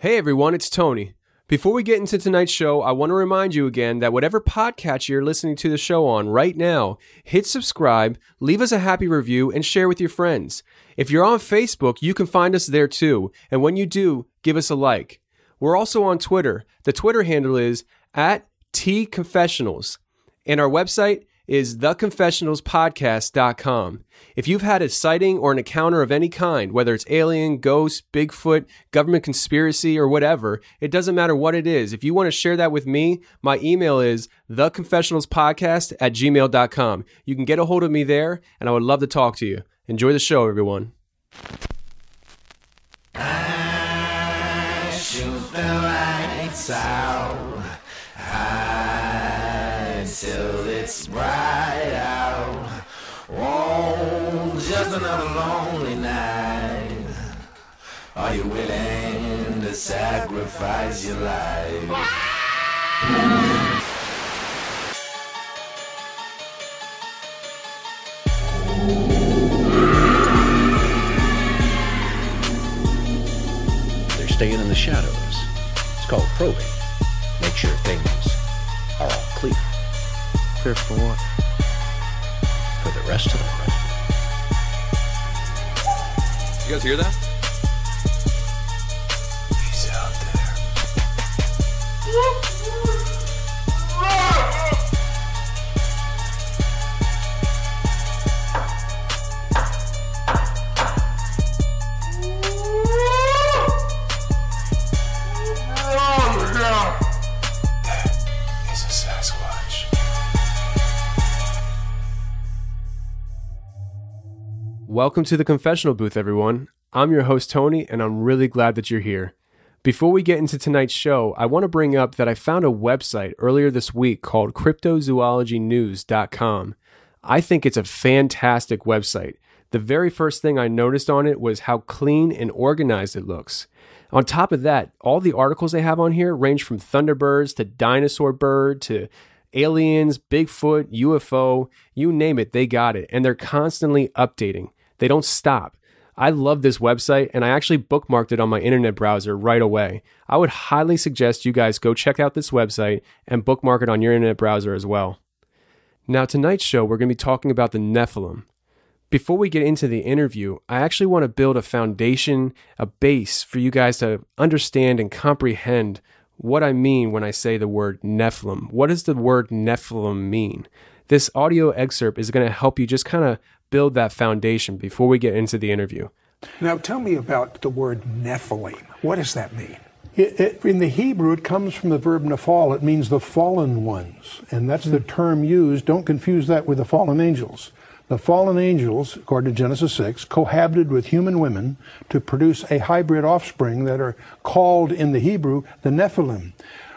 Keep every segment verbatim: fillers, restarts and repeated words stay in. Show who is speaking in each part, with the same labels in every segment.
Speaker 1: Hey everyone, it's Tony. Before we get into tonight's show, I want to remind you again that whatever podcast you're listening to the show on right now, hit subscribe, leave us a happy review, and share with your friends. If you're on Facebook, you can find us there too, and when you do, give us a like. We're also on Twitter. The Twitter handle is at T Confessionals, and our website is the confessionals podcast dot com. If you've had a sighting or an encounter of any kind, whether it's alien, ghost, Bigfoot, government conspiracy, or whatever, it doesn't matter what it is. If you want to share that with me, my email is the confessionals podcast at gmail dot com. You can get a hold of me there, and I would love to talk to you. Enjoy the show, everyone.
Speaker 2: I shoot the lights out high till it's bright out. Oh, just another lonely night. Are you willing to sacrifice your life?
Speaker 3: They're staying in the shadows. It's called probing. Make sure things are all clear.
Speaker 1: Clear for what?
Speaker 3: For the rest of them.
Speaker 4: You guys hear that?
Speaker 2: He's out there. He's a Sasquatch.
Speaker 1: Welcome to the Confessional Booth, everyone. I'm your host, Tony, and I'm really glad that you're here. Before we get into tonight's show, I want to bring up that I found a website earlier this week called cryptozoology news dot com. I think it's a fantastic website. The very first thing I noticed on it was how clean and organized it looks. On top of that, all the articles they have on here range from Thunderbirds to Dinosaur Bird to aliens, Bigfoot, U F O, you name it, they got it. And they're constantly updating. They don't stop. I love this website, and I actually bookmarked it on my internet browser right away. I would highly suggest you guys go check out this website and bookmark it on your internet browser as well. Now, tonight's show, we're going to be talking about the Nephilim. Before we get into the interview, I actually want to build a foundation, a base for you guys to understand and comprehend what I mean when I say the word Nephilim. What does the word Nephilim mean? This audio excerpt is going to help you just kind of build that foundation before we get into the interview.
Speaker 5: Now tell me about the word Nephilim. What does that mean?
Speaker 6: It, it, in the Hebrew, it comes from the verb nephal. It means the fallen ones, and that's the term used. Don't confuse that with the fallen angels. The fallen angels, according to Genesis six, cohabited with human women to produce a hybrid offspring that are called in the Hebrew the Nephilim.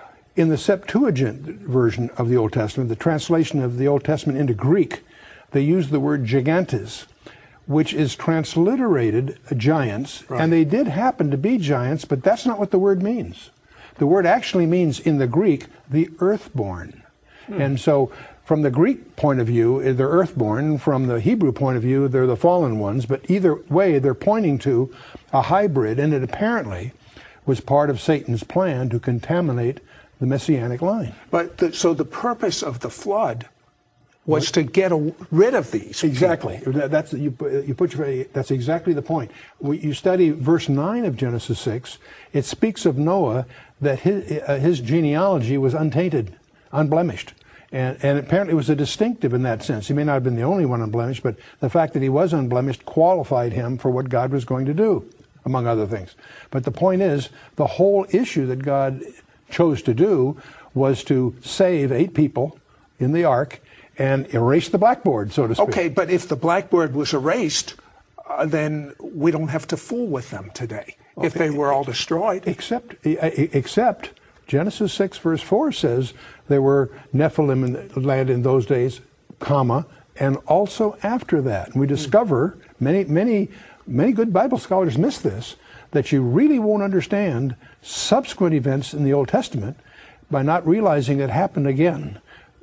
Speaker 6: In the Septuagint version of the Old Testament, the translation of the Old Testament into Greek, they use the word gigantes, which is transliterated giants, right. And they did happen to be giants, but that's not what the word means. The word actually means, in the Greek, the earthborn. Hmm. And so, from the Greek point of view, they're earthborn. From the Hebrew point of view, they're the fallen ones. But either way, they're pointing to a hybrid, and it apparently was part of Satan's plan to contaminate the Messianic line.
Speaker 5: But the, so the purpose of the flood was what? to get a, rid of these.
Speaker 6: Exactly.
Speaker 5: People.
Speaker 6: That's you. You put your, that's exactly the point. We, you study verse nine of Genesis six. It speaks of Noah that his uh, his genealogy was untainted, unblemished. And, and apparently it was a distinctive in that sense. He may not have been the only one unblemished, but the fact that he was unblemished qualified him for what God was going to do, among other things. But the point is, the whole issue that God chose to do was to save eight people in the ark and erase the blackboard, so to speak.
Speaker 5: Okay, but if the blackboard was erased, uh, then we don't have to fool with them today, okay. If they were all destroyed.
Speaker 6: Except, except Genesis six verse four says there were Nephilim in the land in those days, comma, and also after that. And we discover, many, many, many good Bible scholars miss this, that you really won't understand subsequent events in the Old Testament by not realizing it happened again.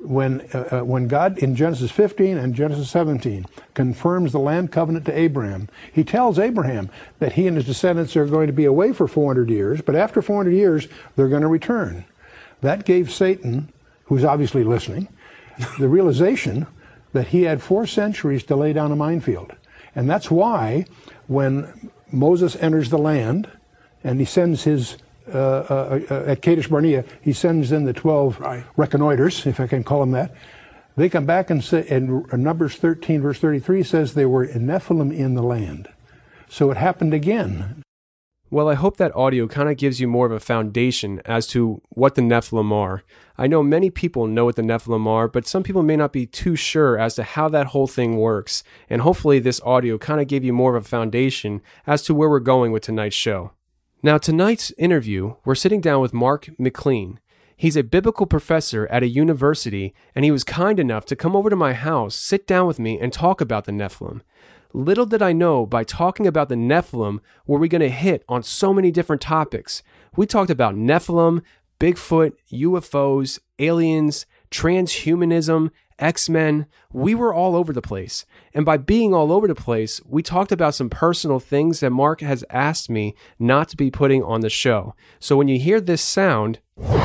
Speaker 6: when uh, uh, when God in Genesis fifteen and Genesis seventeen confirms the land covenant to Abraham, he tells Abraham that he and his descendants are going to be away for four hundred years, but after four hundred years, they're going to return. That gave Satan, who's obviously listening, the realization that he had four centuries to lay down a minefield. And that's why when Moses enters the land and he sends his Uh, uh, uh, at Kadesh Barnea, he sends in the twelve
Speaker 5: right.
Speaker 6: reconnoiters, if I can call them that. They come back and say, and Numbers thirteen, verse thirty-three says there were Nephilim in the land. So it happened again.
Speaker 1: Well, I hope that audio kind of gives you more of a foundation as to what the Nephilim are. I know many people know what the Nephilim are, but some people may not be too sure as to how that whole thing works. And hopefully this audio kind of gave you more of a foundation as to where we're going with tonight's show. Now, tonight's interview, we're sitting down with Mark McLean. He's a biblical professor at a university, and he was kind enough to come over to my house, sit down with me, and talk about the Nephilim. Little did I know, by talking about the Nephilim, were we going to hit on so many different topics. We talked about Nephilim, Bigfoot, U F Os, aliens, transhumanism, X-Men. We were all over the place. And by being all over the place, we talked about some personal things that Mark has asked me not to be putting on the show. So when you hear this sound,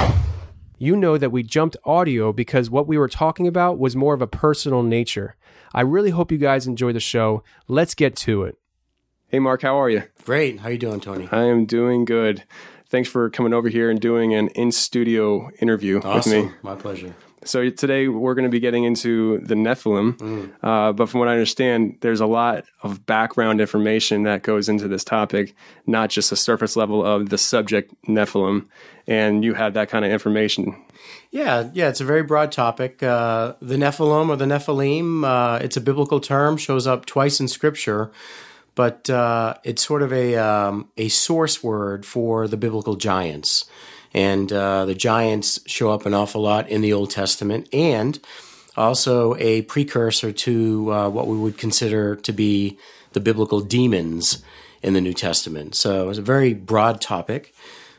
Speaker 1: you know that we jumped audio because what we were talking about was more of a personal nature. I really hope you guys enjoy the show. Let's get to it. Hey, Mark, how are you?
Speaker 7: Great. How you doing, Tony?
Speaker 1: I am doing good. Thanks for coming over here and doing an in-studio interview
Speaker 7: awesome.
Speaker 1: with me.
Speaker 7: My pleasure.
Speaker 1: So today we're going to be getting into the Nephilim, mm. uh, but from what I understand, there's a lot of background information that goes into this topic, not just the surface level of the subject Nephilim, and you have that kind of information.
Speaker 7: Yeah, yeah, it's a very broad topic. Uh, the Nephilim or the Nephilim, uh, it's a biblical term, shows up twice in Scripture, but uh, it's sort of a um, a source word for the biblical giants. And uh, the giants show up an awful lot in the Old Testament, and also a precursor to uh, what we would consider to be the biblical demons in the New Testament. So it's a very broad topic.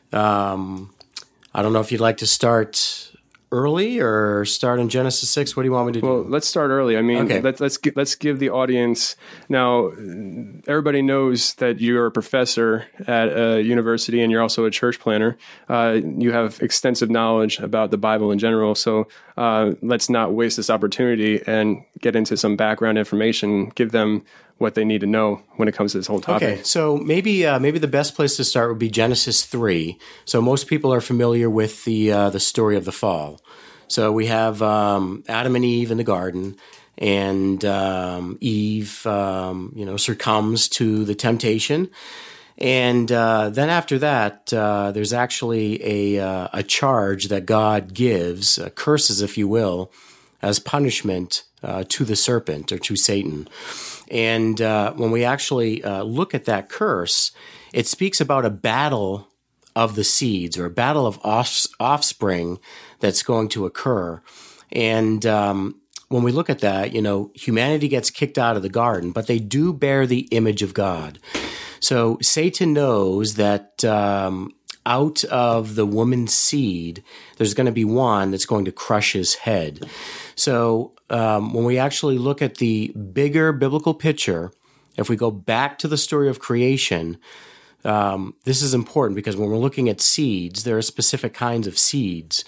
Speaker 7: Um, I don't know if you'd like to start early or start in Genesis six. What do you want me to do?
Speaker 1: Well, let's start early. I mean,
Speaker 7: okay.
Speaker 1: let, let's gi- let's give the audience now. Everybody knows that you're a professor at a university and you're also a church planner. Uh, you have extensive knowledge about the Bible in general. So uh, let's not waste this opportunity and get into some background information. Give them what they need to know when it comes to this whole topic.
Speaker 7: Okay, so maybe uh, maybe the best place to start would be Genesis three. So most people are familiar with the uh, the story of the fall. So we have um, Adam and Eve in the garden, and um, Eve, um, you know, succumbs to the temptation, and uh, then after that, uh, there's actually a uh, a charge that God gives, uh, curses, if you will, as punishment uh, to the serpent or to Satan. And uh, when we actually uh, look at that curse, it speaks about a battle of the seeds or a battle of off- offspring that's going to occur. And um, when we look at that, you know, humanity gets kicked out of the garden, but they do bear the image of God. So Satan knows that um, out of the woman's seed, there's going to be one that's going to crush his head. So um, when we actually look at the bigger biblical picture, if we go back to the story of creation, um, this is important because when we're looking at seeds, there are specific kinds of seeds.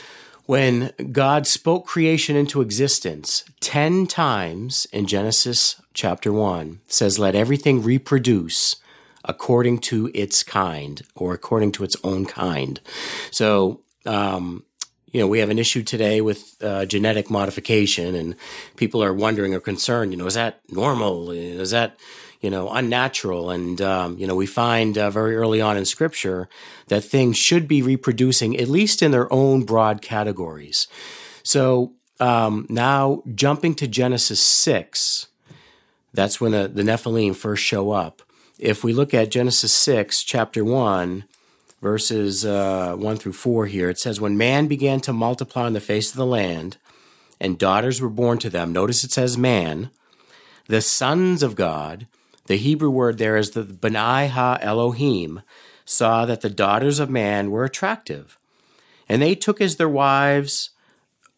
Speaker 7: When God spoke creation into existence, ten times in Genesis chapter one, it says, let everything reproduce according to its kind or according to its own kind. So, um, you know, we have an issue today with uh, genetic modification, and people are wondering or concerned, you know, is that normal? Is that, you know, unnatural? And, um, you know, we find uh, very early on in Scripture that things should be reproducing, at least in their own broad categories. So um, now jumping to Genesis six, that's when the, the Nephilim first show up. If we look at Genesis six, chapter one, verses uh, one through four here, it says, when man began to multiply on the face of the land, and daughters were born to them, notice it says man, the sons of God, the Hebrew word there is the B'nai Ha-Elohim, saw that the daughters of man were attractive. And they took as their wives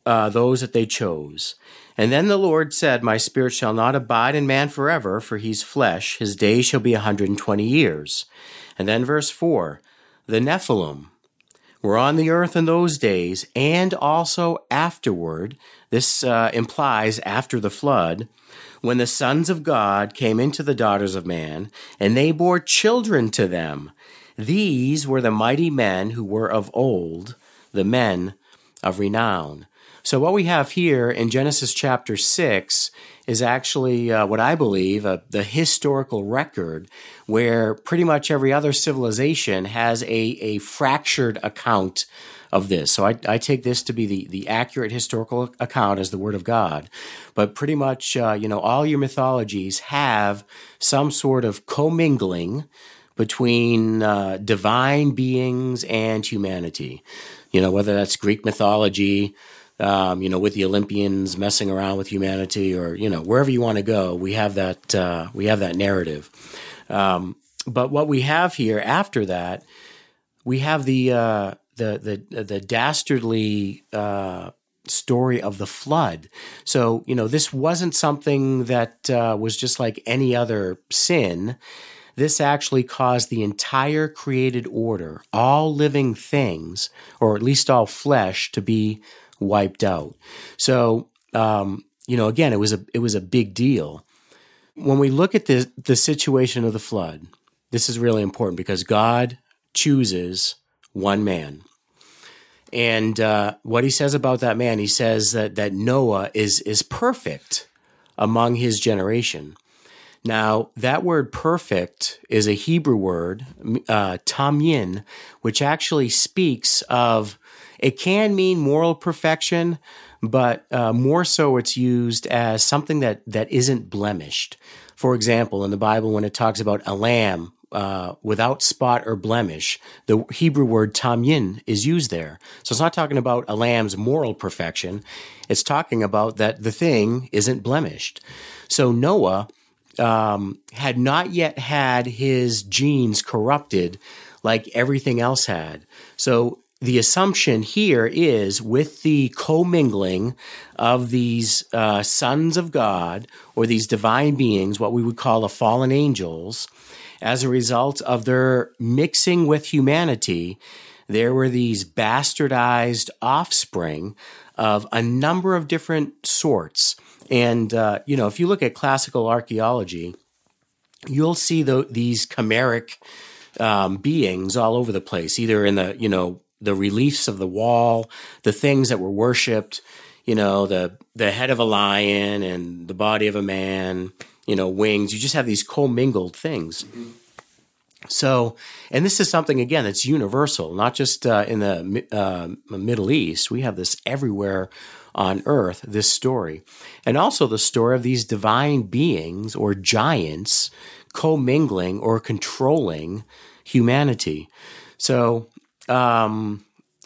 Speaker 7: uh, those that they chose. And then the Lord said, my spirit shall not abide in man forever, for he's flesh. His days shall be a hundred and twenty years. And then verse four, the Nephilim were on the earth in those days, and also afterward. This uh, implies after the flood, when the sons of God came into the daughters of man, and they bore children to them. These were the mighty men who were of old, the men of renown. So what we have here in Genesis chapter six is actually uh, what I believe uh, the historical record where pretty much every other civilization has a, a fractured account of this. So I, I take this to be the, the accurate historical account as the Word of God. But pretty much, uh, you know, all your mythologies have some sort of commingling between uh, divine beings and humanity. You know, whether that's Greek mythology, um, you know, with the Olympians messing around with humanity, or, you know, wherever you want to go, we have that, uh, we have that narrative. Um, but what we have here after that, we have the, uh, the, the, the dastardly, uh, story of the flood. So, you know, this wasn't something that, uh, was just like any other sin. This actually caused the entire created order, all living things, or at least all flesh, to be wiped out. So, um, you know, again, it was a it was a big deal. When we look at the the situation of the flood, this is really important because God chooses one man. And uh, what he says about that man, he says that that Noah is is perfect among his generation. Now, that word perfect is a Hebrew word, uh, tamyin, which actually speaks of, it can mean moral perfection, but uh, more so it's used as something that, that isn't blemished. For example, in the Bible, when it talks about a lamb uh, without spot or blemish, the Hebrew word tamyin is used there. So it's not talking about a lamb's moral perfection. It's talking about that the thing isn't blemished. So Noah Um, had not yet had his genes corrupted like everything else had. So the assumption here is with the commingling of these uh, sons of God, or these divine beings, what we would call the fallen angels, as a result of their mixing with humanity, there were these bastardized offspring of a number of different sorts. And, uh, you know, if you look at classical archaeology, you'll see the, these chimeric um, beings all over the place, either in the, you know, the reliefs of the wall, the things that were worshipped, you know, the, the head of a lion and the body of a man, you know, wings. You just have these commingled things. Mm-hmm. So, and this is something, again, that's universal, not just uh, in the uh, Middle East. We have this everywhere on earth, this story. And also the story of these divine beings or giants commingling or controlling humanity. So, um,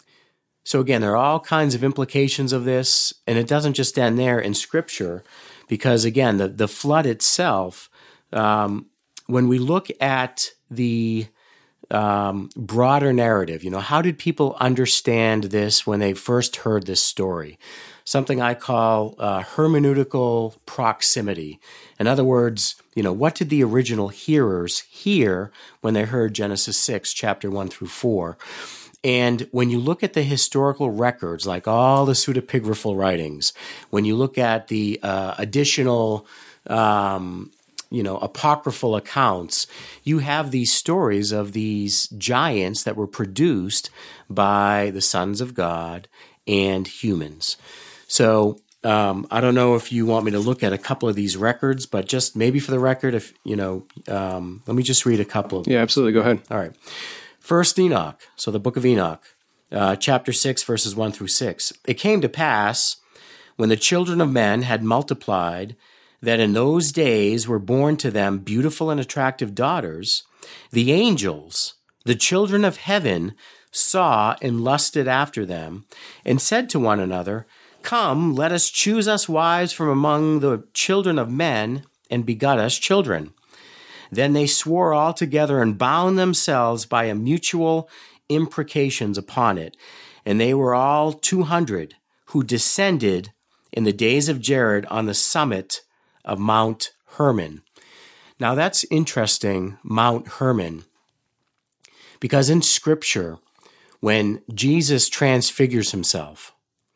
Speaker 7: so again, there are all kinds of implications of this, and it doesn't just end there in Scripture, because again, the, the flood itself, um, when we look at the um, broader narrative, you know, how did people understand this when they first heard this story? Something I call uh, hermeneutical proximity. In other words, you know, what did the original hearers hear when they heard Genesis six, chapter one through four? And when you look at the historical records, like all the pseudepigraphal writings, when you look at the uh, additional um, you know, apocryphal accounts, you have these stories of these giants that were produced by the sons of God and humans. So um, I don't know if you want me to look at a couple of these records, but just maybe for the record, if you know, um, let me just read a couple of.
Speaker 1: Yeah, absolutely. Go ahead.
Speaker 7: All right. First Enoch. So the book of Enoch, uh, chapter six, verses one through six. It came to pass when the children of men had multiplied, that in those days were born to them beautiful and attractive daughters, the angels, the children of heaven, saw and lusted after them, and said to one another, Come, let us choose us wives from among the children of men, and begot us children. Then they swore all together and bound themselves by a mutual imprecations upon it, and they were all two hundred, who descended in the days of Jared on the summit of Mount Hermon. Now that's interesting, Mount Hermon, because in Scripture, when Jesus transfigures himself,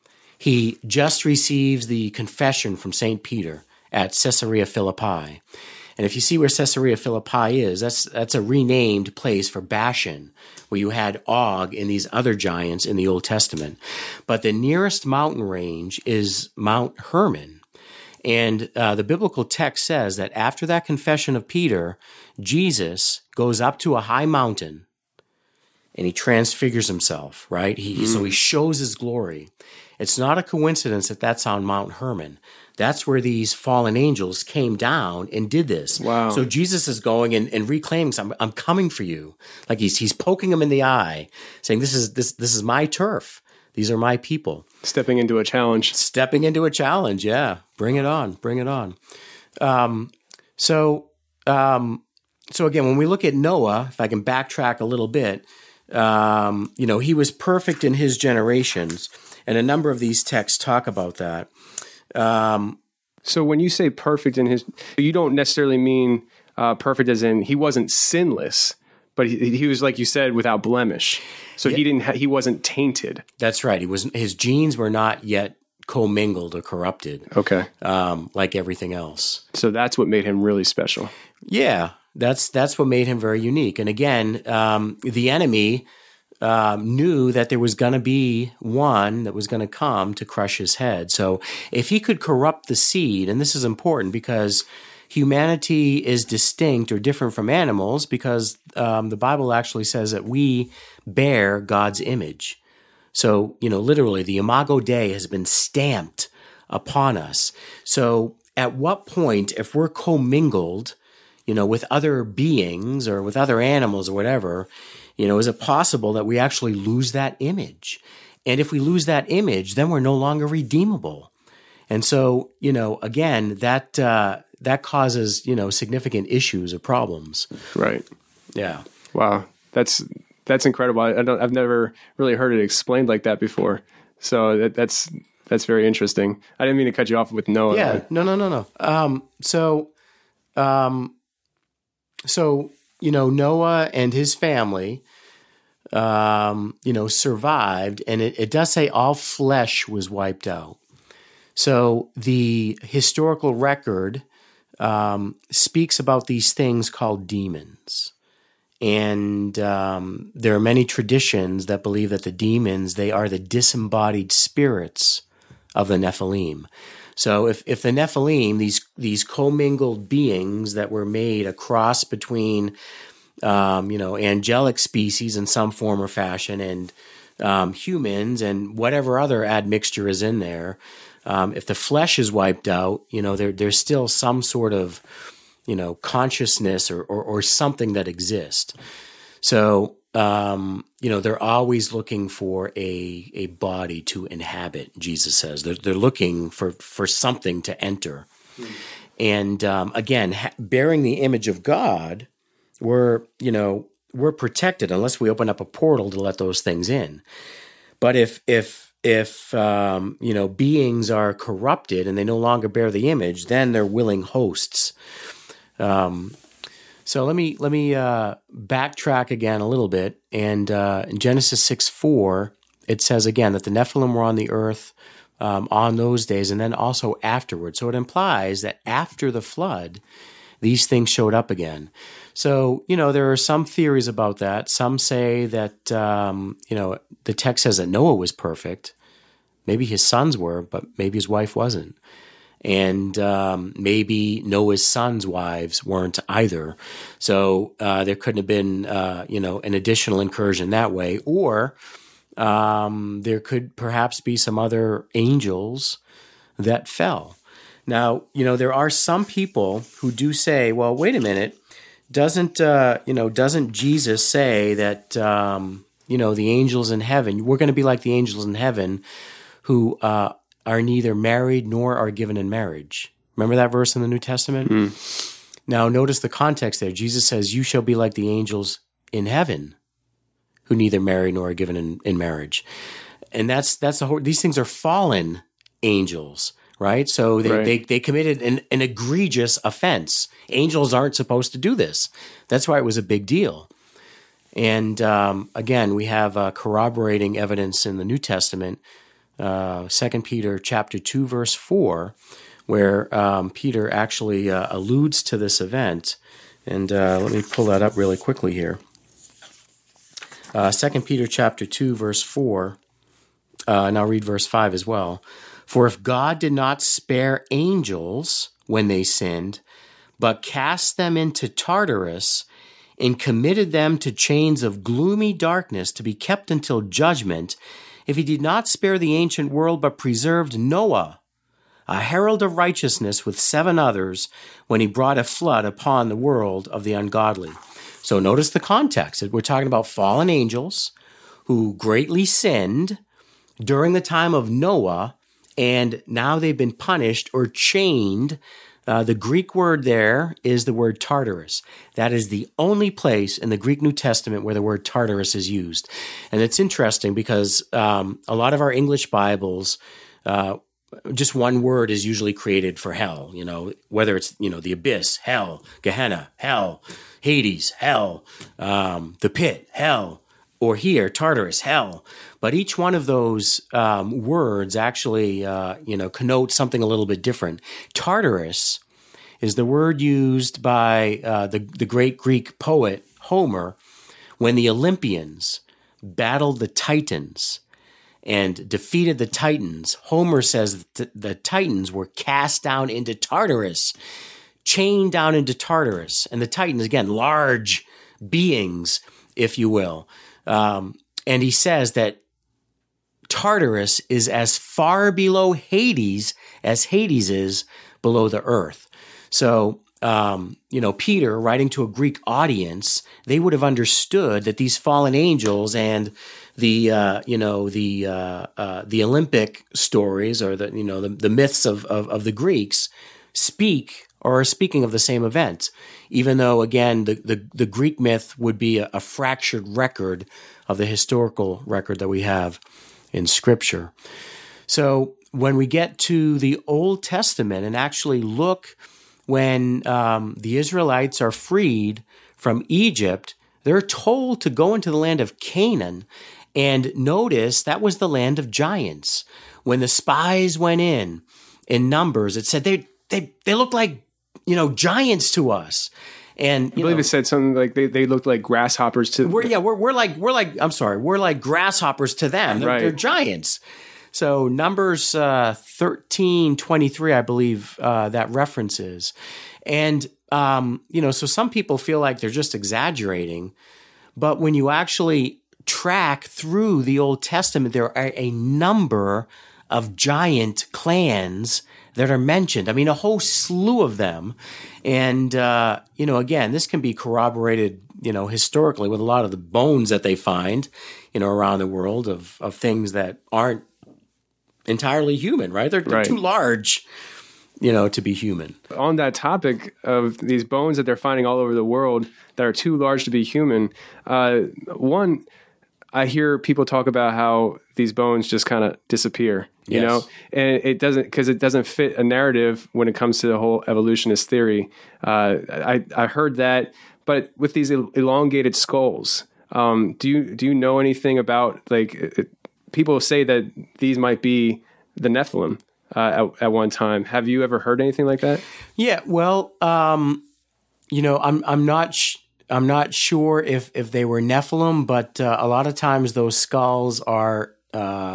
Speaker 7: he just receives the confession from Saint Peter at Caesarea Philippi. And if you see where Caesarea Philippi is, that's that's a renamed place for Bashan, where you had Og and these other giants in the Old Testament. But the nearest mountain range is Mount Hermon. And uh, the biblical text says that after that confession of Peter, Jesus goes up to a high mountain and he transfigures himself, right? He, mm. So he shows his glory. It's not a coincidence that that's on Mount Hermon. That's where these fallen angels came down and did this.
Speaker 1: Wow.
Speaker 7: So Jesus is going and, and reclaiming, I'm, I'm coming for you. Like he's he's poking them in the eye, saying, this is this this is my turf. These are my people.
Speaker 1: Stepping into a challenge.
Speaker 7: Stepping into a challenge, yeah. Bring it on, bring it on. Um, so, um, so again, when we look at Noah, if I can backtrack a little bit, um, you know, he was perfect in his generations, and a number of these texts talk about that. Um,
Speaker 1: so when you say perfect in his, you don't necessarily mean uh, perfect as in he wasn't sinless, but he, he was, like you said, without blemish. So yeah. he didn't. Ha- he wasn't tainted.
Speaker 7: That's right. He was. His genes were not yet commingled or corrupted.
Speaker 1: Okay.
Speaker 7: Um, like everything else.
Speaker 1: So that's what made him really special.
Speaker 7: Yeah, that's that's what made him very unique. And again, um, the enemy Um, knew that there was going to be one that was going to come to crush his head. So if he could corrupt the seed, and this is important because humanity is distinct or different from animals, because um, the Bible actually says that we bear God's image. So, you know, literally the Imago Dei has been stamped upon us. So at what point, if we're commingled, you know, with other beings or with other animals or whatever, you know, is it possible that we actually lose that image? And if we lose that image, then we're no longer redeemable. And so, you know, again, that uh, that causes, you know, significant issues or problems.
Speaker 1: Right.
Speaker 7: Yeah.
Speaker 1: Wow. That's that's incredible. I don't, I've never really heard it explained like that before. So that, that's that's very interesting. I didn't mean to cut you off with Noah.
Speaker 7: Yeah.
Speaker 1: But.
Speaker 7: No, no, no, no. Um, so, um, so. You know, Noah and his family, um, you know, survived, and it, it does say all flesh was wiped out. So the historical record um, speaks about these things called demons. And um, there are many traditions that believe that the demons, they are the disembodied spirits of the Nephilim. So if, if the Nephilim, these these commingled beings that were made a cross between, um, you know, angelic species in some form or fashion and um, humans and whatever other admixture is in there, um, if the flesh is wiped out, you know, there there's still some sort of, you know, consciousness or or, or something that exists. So Um, you know, they're always looking for a a body to inhabit, Jesus says. They're, they're looking for, for something to enter. Mm. And um, again, ha- bearing the image of God, we're, you know, we're protected unless we open up a portal to let those things in. But if, if, if um, you know, beings are corrupted and they no longer bear the image, then they're willing hosts. Um So let me let me uh, backtrack again a little bit. And uh, in Genesis six four, it says again that the Nephilim were on the earth um, on those days and then also afterwards. So it implies that after the flood, these things showed up again. So, you know, there are some theories about that. Some say that, um, you know, the text says that Noah was perfect. Maybe his sons were, but maybe his wife wasn't. And um, maybe Noah's sons' wives weren't either. So uh, there couldn't have been, uh, you know, an additional incursion that way. Or um, there could perhaps be some other angels that fell. Now, you know, there are some people who do say, well, wait a minute, doesn't, uh, you know, doesn't Jesus say that, um, you know, the angels in heaven, we're going to be like the angels in heaven who uh are neither married nor are given in marriage. Remember that verse in the New Testament? Mm. Now, notice the context there. Jesus says, you shall be like the angels in heaven who neither marry nor are given in, in marriage. and that's that's the whole. These things are fallen angels, right? So they
Speaker 1: Right.
Speaker 7: they, they committed an, an egregious offense. Angels aren't supposed to do this. That's why it was a big deal. And um, again, we have uh, corroborating evidence in the New Testament, uh, Second Peter chapter two, verse four, where um, Peter actually uh, alludes to this event. And uh, let me pull that up really quickly here. Uh, Second Peter chapter two, verse four, uh, and I'll read verse five as well. For if God did not spare angels when they sinned, but cast them into Tartarus, and committed them to chains of gloomy darkness to be kept until judgment, if he did not spare the ancient world, but preserved Noah, a herald of righteousness with seven others, when he brought a flood upon the world of the ungodly. So notice the context. We're talking about fallen angels who greatly sinned during the time of Noah, and now they've been punished or chained. Uh, the Greek word there is the word Tartarus. That is the only place in the Greek New Testament where the word Tartarus is used. And it's interesting because um, a lot of our English Bibles, uh, just one word is usually created for hell, you know, whether it's, you know, the abyss, hell, Gehenna, hell, Hades, hell, um, the pit, hell, or here, Tartarus, hell. But each one of those um, words actually, uh, you know, connote something a little bit different. Tartarus is the word used by uh, the, the great Greek poet Homer when the Olympians battled the Titans and defeated the Titans. Homer says that the Titans were cast down into Tartarus, chained down into Tartarus. And the Titans, again, large beings, if you will. Um, and he says that Tartarus is as far below Hades as Hades is below the earth. So, um, you know, Peter, writing to a Greek audience, they would have understood that these fallen angels and the, uh, you know, the uh, uh, the Olympic stories or the, you know, the, the myths of, of, of the Greeks speak or are speaking of the same event, even though, again, the, the, the Greek myth would be a, a fractured record of the historical record that we have in Scripture. So when we get to the Old Testament and actually look when um, the Israelites are freed from Egypt, they're told to go into the land of Canaan. And notice that was the land of giants. When the spies went in, in Numbers, it said they they they looked like, you know, giants to us. And you
Speaker 1: I believe
Speaker 7: know,
Speaker 1: it said something like they, they looked like grasshoppers to.
Speaker 7: we're, yeah, we're we're like we're like I'm sorry, we're like grasshoppers to them. They're,
Speaker 1: Right.
Speaker 7: they're giants. So Numbers uh, thirteen twenty-three, I believe uh, that references, and um, you know, so some people feel like they're just exaggerating, but when you actually track through the Old Testament, there are a number of giant clans that are mentioned. I mean, a whole slew of them. And, uh, you know, again, this can be corroborated, you know, historically with a lot of the bones that they find, you know, around the world of, of things that aren't entirely human, right? They're, they're
Speaker 1: Right.
Speaker 7: too large, you know, to be human.
Speaker 1: On that topic of these bones that they're finding all over the world that are too large to be human, uh, one, I hear people talk about how these bones just kind of disappear, you
Speaker 7: Yes.
Speaker 1: know, and it doesn't, because it doesn't fit a narrative when it comes to the whole evolutionist theory. Uh, I, I heard that, but with these el- elongated skulls, um, do you do you know anything about, like, it, people say that these might be the Nephilim uh, at, at one time. Have you ever heard anything like that?
Speaker 7: Yeah, well, um, you know, I'm I'm not sh- I'm not sure if if they were Nephilim, but uh, a lot of times those skulls are, uh,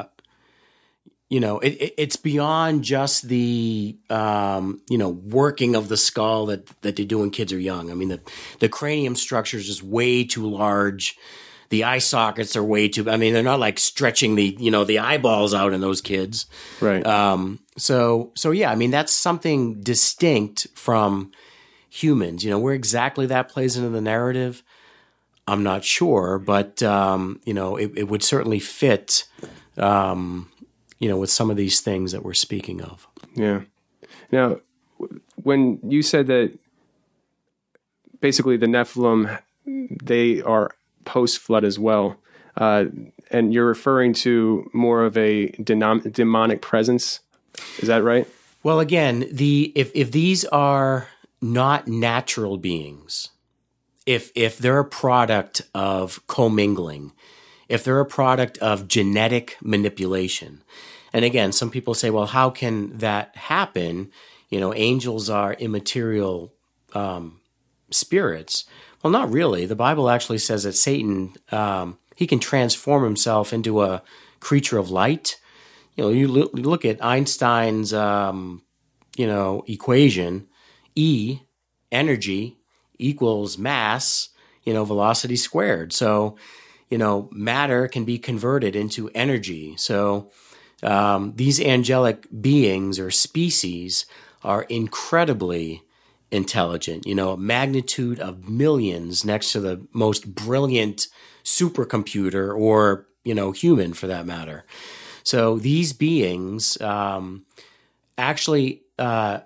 Speaker 7: you know, it, it, it's beyond just the um, you know, working of the skull that that they do when kids are young. I mean, the the cranium structure is just way too large. The eye sockets are way too. I mean, they're not like stretching the you know the eyeballs out in those kids.
Speaker 1: Right.
Speaker 7: Um, so, so yeah, I mean, that's something distinct from humans. You know, where exactly that plays into the narrative, I'm not sure, but, um, you know, it, it would certainly fit, um, you know, with some of these things that we're speaking of.
Speaker 1: Yeah. Now, w- when you said that basically the Nephilim, they are post-flood as well, uh, and you're referring to more of a denom- demonic presence. Is that right?
Speaker 7: Well, again, the if if these are not natural beings, if if they're a product of commingling, if they're a product of genetic manipulation, and again, some people say, well, how can that happen? You know, angels are immaterial um, spirits. Well, not really. The Bible actually says that Satan, um, he can transform himself into a creature of light. You know, you look, you look at Einstein's, um, you know, equation, E, energy, equals mass, you know, velocity squared. So, you know, matter can be converted into energy. So um, these angelic beings or species are incredibly intelligent, you know, a magnitude of millions next to the most brilliant supercomputer or, you know, human for that matter. So these beings um, actually, uh,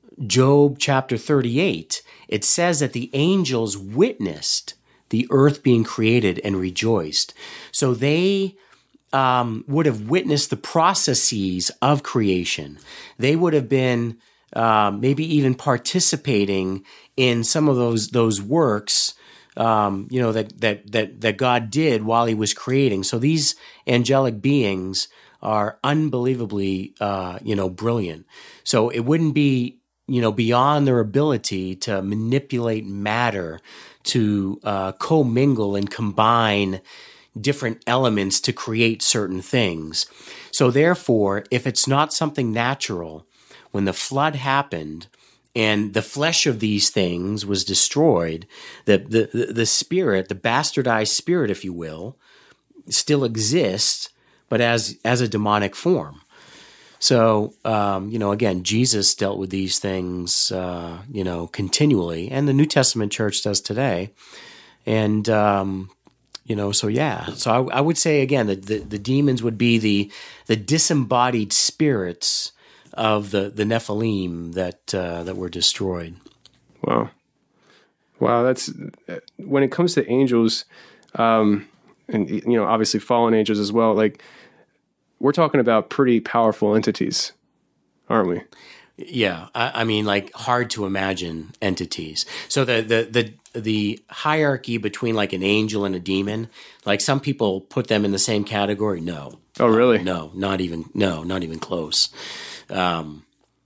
Speaker 7: Job chapter thirty-eight, it says that the angels witnessed the earth being created and rejoiced. So they um, would have witnessed the processes of creation. They would have been um, maybe even participating in some of those those works, um, you know, that that that that God did while He was creating. So these angelic beings are unbelievably, uh, you know, brilliant. So it wouldn't be, you know, beyond their ability to manipulate matter, to uh, commingle and combine different elements to create certain things. So therefore, if it's not something natural, when the flood happened and the flesh of these things was destroyed, the the the spirit, the bastardized spirit, if you will, still exists, but as as a demonic form. So, um, you know, again, Jesus dealt with these things, uh, you know, continually, and the New Testament church does today. And, um, you know, so yeah. So I, I would say, again, that the, the demons would be the the disembodied spirits of the, the Nephilim that uh, that were destroyed.
Speaker 1: Wow. Wow, that's, when it comes to angels, um, and, you know, obviously fallen angels as well, like, we're talking about pretty powerful entities, aren't we?
Speaker 7: Yeah, I, I mean, like hard to imagine entities. So the, the the the hierarchy between like an angel and a demon, like some people put them in the same category. No.
Speaker 1: Oh, really?
Speaker 7: Uh, no, not even. No, not even close. Um,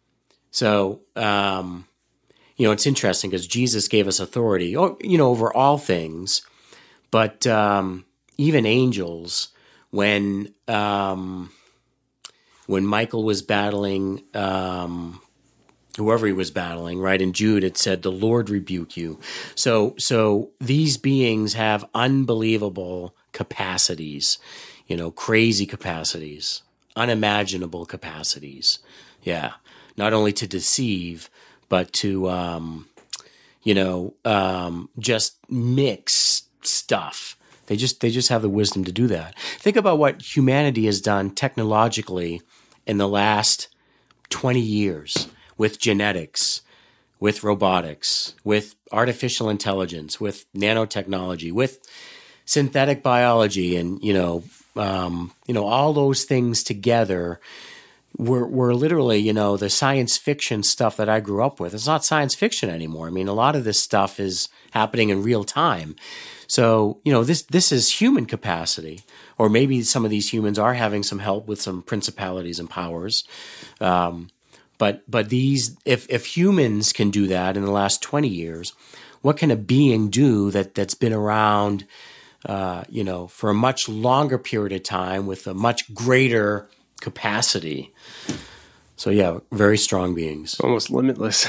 Speaker 7: so um, you know, it's interesting because Jesus gave us authority, oh, you know, over all things, but um, even angels. When um, when Michael was battling um, whoever he was battling, right? In Jude, it said, "The Lord rebuke you." So, so these beings have unbelievable capacities, you know, crazy capacities, unimaginable capacities. Yeah, not only to deceive, but to um, you know, um, just mix stuff. They just they just have the wisdom to do that. Think about what humanity has done technologically in the last twenty years with genetics, with robotics, with artificial intelligence, with nanotechnology, with synthetic biology, and you know, um, you know, all those things together. We're, we're literally, you know, the science fiction stuff that I grew up with. It's not science fiction anymore. I mean, a lot of this stuff is happening in real time. So, you know, this this is human capacity, or maybe some of these humans are having some help with some principalities and powers. Um, but but these, if if humans can do that in the last twenty years, what can a being do that that's been around, uh, you know, for a much longer period of time with a much greater capacity? So yeah, very strong beings,
Speaker 1: almost limitless.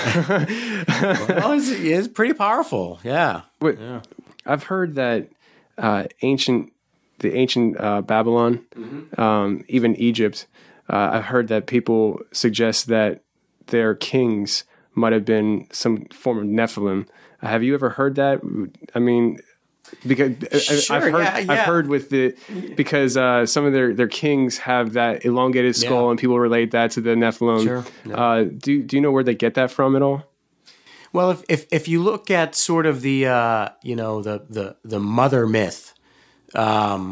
Speaker 7: Well, it's, it's pretty powerful. Yeah.
Speaker 1: Wait,
Speaker 7: yeah.
Speaker 1: I've heard that uh, ancient, the ancient uh, Babylon, mm-hmm. um, even Egypt, uh, I've heard that people suggest that their kings might have been some form of Nephilim. Uh, have you ever heard that? I mean, because
Speaker 7: sure,
Speaker 1: I've heard,
Speaker 7: yeah, yeah.
Speaker 1: I've heard with the because uh, some of their, their kings have that elongated skull, yeah. and people relate that to the Nephilim.
Speaker 7: Sure. Yeah.
Speaker 1: Uh, do do you know where they get that from at all?
Speaker 7: Well, if, if if you look at sort of the uh, you know the the the mother myth, um,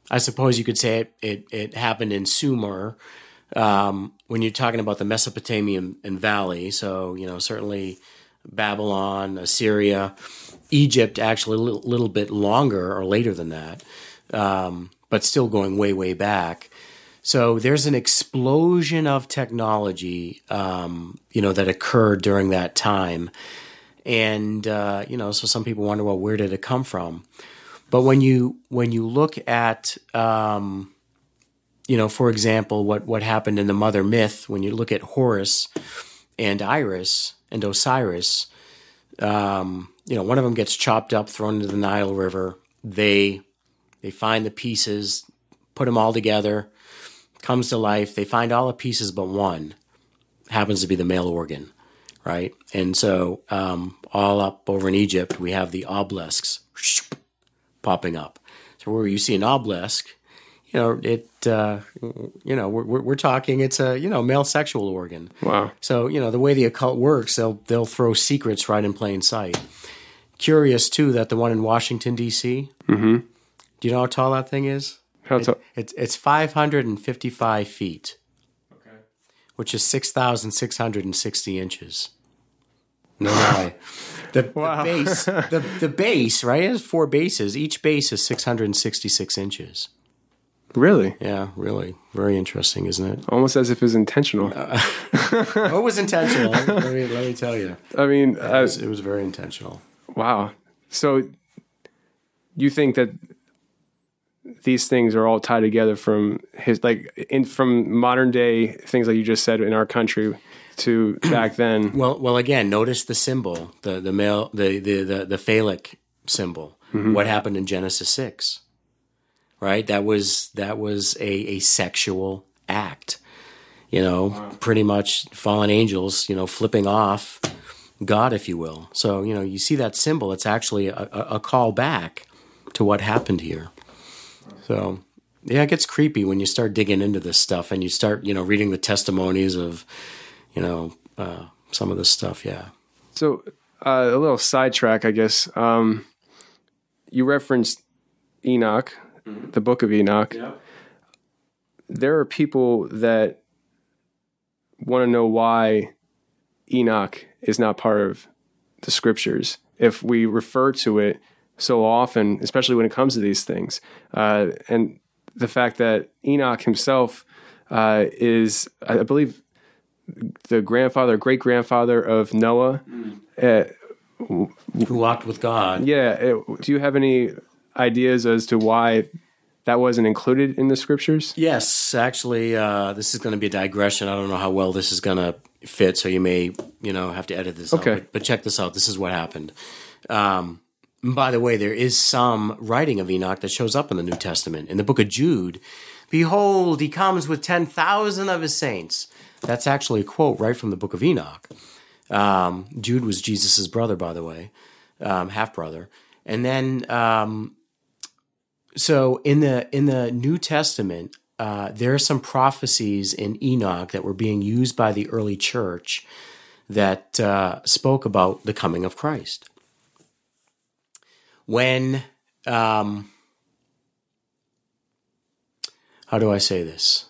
Speaker 7: I suppose you could say it, it, it happened in Sumer um, when you're talking about the Mesopotamian and Valley. So, you know, certainly Babylon, Assyria, Egypt, actually a little, little bit longer or later than that, um, but still going way, way back. So there's an explosion of technology, um, you know, that occurred during that time. And, uh, you know, so some people wonder, well, where did it come from? But when you when you look at, um, you know, for example, what, what happened in the Mother Myth, when you look at Horus and Iris and Osiris, um, you know, one of them gets chopped up, thrown into the Nile River. They they find the pieces, put them all together, comes to life. They find all the pieces but one, happens to be the male organ, right? And so um, all up over in Egypt, we have the obelisks popping up. So where you see an obelisk, you know, it, uh, you know, we're, we're talking, it's a, you know, male sexual organ.
Speaker 1: Wow.
Speaker 7: So, you know, the way the occult works, they'll, they'll throw secrets right in plain sight. Curious too, that the one in Washington, D C, mm-hmm. do you know how tall that thing is?
Speaker 1: How tall?
Speaker 7: It, it's, it's five hundred fifty-five feet, okay, which is six thousand six hundred sixty inches. No lie. The, wow. the base, the, the base, right? It has four bases. Each base is six hundred sixty-six inches.
Speaker 1: Really?
Speaker 7: Yeah, really. Very interesting, isn't it?
Speaker 1: Almost as if it was intentional.
Speaker 7: Uh, it was intentional. let, me, let me tell you.
Speaker 1: I mean,
Speaker 7: it,
Speaker 1: uh,
Speaker 7: was, it was very intentional.
Speaker 1: Wow. So you think that these things are all tied together from his, like, in from modern day things like you just said in our country to back then?
Speaker 7: Well, well, again, notice the symbol, the the male, the the the, the phallic symbol. Mm-hmm. What happened in Genesis six, right? That was that was a, a sexual act. You know, wow. Pretty much fallen angels, you know, flipping off God, if you will. So, you know, you see that symbol. It's actually a, a, a call back to what happened here. So, yeah, it gets creepy when you start digging into this stuff and you start, you know, reading the testimonies of, you know, uh, some of this stuff. Yeah.
Speaker 1: So uh, a little sidetrack, I guess. Um, you referenced Enoch, mm-hmm. the book of Enoch. Yeah. There are people that want to know why Enoch is not part of the scriptures. If we refer to it so often, especially when it comes to these things, uh, and the fact that Enoch himself uh, is, I believe, the grandfather, great grandfather of Noah, mm. uh,
Speaker 7: who walked with God.
Speaker 1: Yeah. It, do you have any ideas as to why that wasn't included in the scriptures?
Speaker 7: Yes, actually, uh, this is going to be a digression. I don't know how well this is going to fit, so you may, you know, have to edit this
Speaker 1: okay.
Speaker 7: out. But, but check this out. This is what happened. Um, by the way, there is some writing of Enoch that shows up in the New Testament. In the book of Jude, behold, he comes with ten thousand of his saints. That's actually a quote right from the book of Enoch. Um, Jude was Jesus' brother, by the way, um, half-brother. And then... Um, So in the in the New Testament, uh, there are some prophecies in Enoch that were being used by the early church that uh, spoke about the coming of Christ. When, um, how do I say this?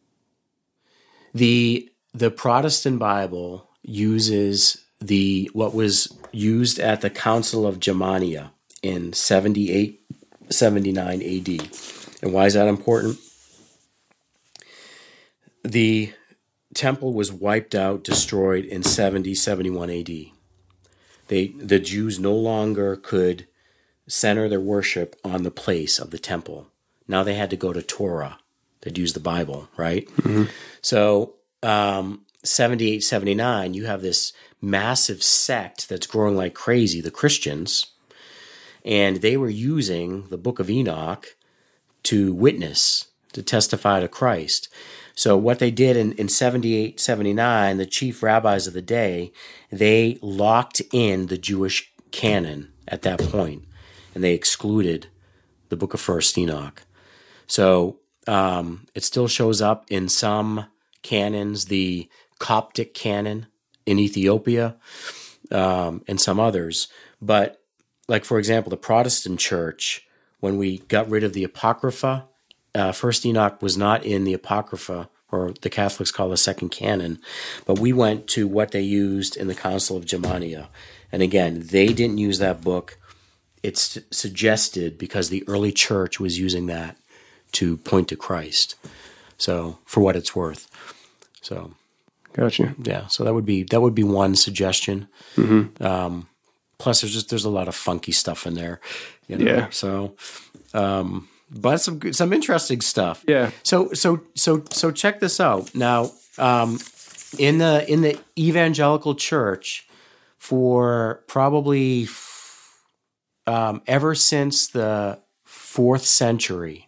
Speaker 7: The the Protestant Bible uses the what was used at the Council of Germania in seventy-eight. seventy-nine A D. And why is that important? The temple was wiped out, destroyed in seventy, seventy-one A D. They, the Jews no longer could center their worship on the place of the temple. Now they had to go to Torah. They'd use the Bible, right? Mm-hmm. So um, seventy-eight, seventy-nine, you have this massive sect that's growing like crazy, the Christians. And they were using the book of Enoch to witness, to testify to Christ. So what they did in, in seventy-eight, seventy-nine, the chief rabbis of the day, they locked in the Jewish canon at that point, and they excluded the book of First Enoch. So um, it still shows up in some canons, the Coptic canon in Ethiopia, um, and some others. But like, for example, the Protestant church, when we got rid of the Apocrypha uh, First Enoch was not in the Apocrypha, or the Catholics call the Second Canon, but we went to what they used in the Council of Germania. And again, they didn't use that book. It's suggested because the early church was using that to point to Christ. So, for what it's worth. So,
Speaker 1: Gotcha.
Speaker 7: yeah. So that would be that would be one suggestion.
Speaker 1: Mm-hmm.
Speaker 7: Um, plus, there's just there's a lot of funky stuff in there. You know?
Speaker 1: Yeah.
Speaker 7: So, um, but some good- some interesting stuff.
Speaker 1: Yeah.
Speaker 7: So so so so check this out now. Um, in the in the evangelical church, for probably um, ever since the fourth century,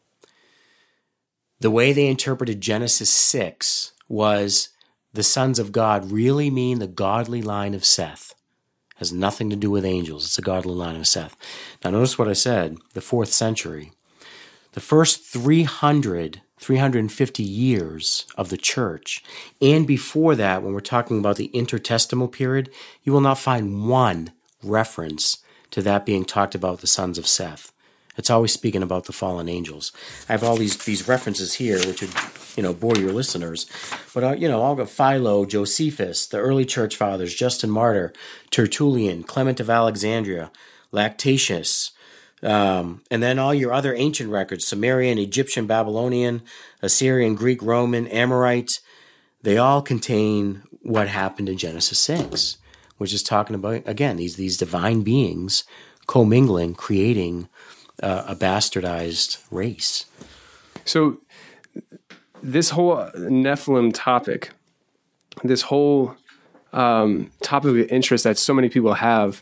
Speaker 7: the way they interpreted Genesis six was the sons of God really mean the godly line of Seth. Has nothing to do with angels. It's a godly line of Seth. Now notice what I said, the fourth century. The first three hundred, three hundred fifty years of the church, and before that, when we're talking about the intertestamental period, you will not find one reference to that being talked about the sons of Seth. It's always speaking about the fallen angels. I have all these these references here, which would, you know, bore your listeners. But, uh, you know, I'll go Philo, Josephus, the early church fathers, Justin Martyr, Tertullian, Clement of Alexandria, Lactantius, um, and then all your other ancient records, Sumerian, Egyptian, Babylonian, Assyrian, Greek, Roman, Amorite. They all contain what happened in Genesis six, which is talking about, again, these, these divine beings commingling, creating Uh, a bastardized race.
Speaker 1: So this whole Nephilim topic, this whole um, topic of interest that so many people have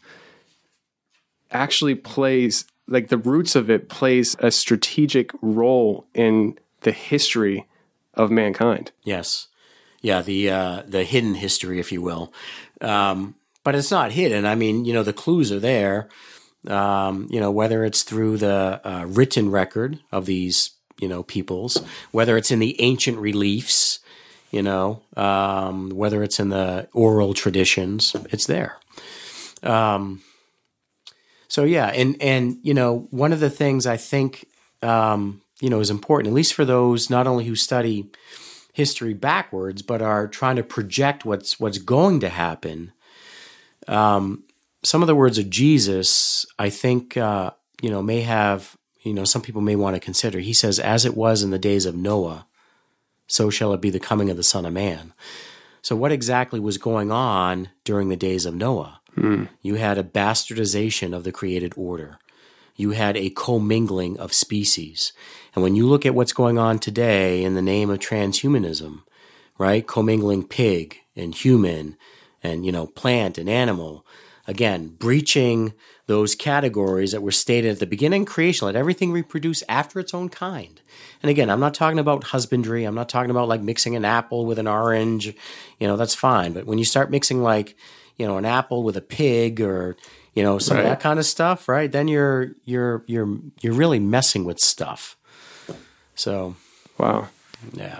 Speaker 1: actually plays, like the roots of it plays a strategic role in the history of mankind.
Speaker 7: Yes. Yeah, the uh, the hidden history, if you will. Um, but it's not hidden. I mean, you know, the clues are there. Um, you know, whether it's through the uh, written record of these, you know, peoples, whether it's in the ancient reliefs, you know, um, whether it's in the oral traditions, it's there. Um, so yeah, and and you know, one of the things I think um, you know is important, at least for those not only who study history backwards, but are trying to project what's what's going to happen. Um, Some of the words of Jesus, I think, uh, you know, may have, you know, some people may want to consider. He says, as it was in the days of Noah, so shall it be the coming of the Son of Man. So what exactly was going on during the days of Noah? Mm. You had a bastardization of the created order. You had a commingling of species. And when you look at what's going on today in the name of transhumanism, right, commingling pig and human and, you know, plant and animal, again, breaching those categories that were stated at the beginning of creation, let everything reproduce after its own kind. And again, I'm not talking about husbandry. I'm not talking about like mixing an apple with an orange. You know, that's fine. But when you start mixing like, you know, an apple with a pig or, you know, some
Speaker 1: right.
Speaker 7: of that kind of stuff, right? Then you're you're you're you're really messing with stuff. So,
Speaker 1: wow.
Speaker 7: Yeah.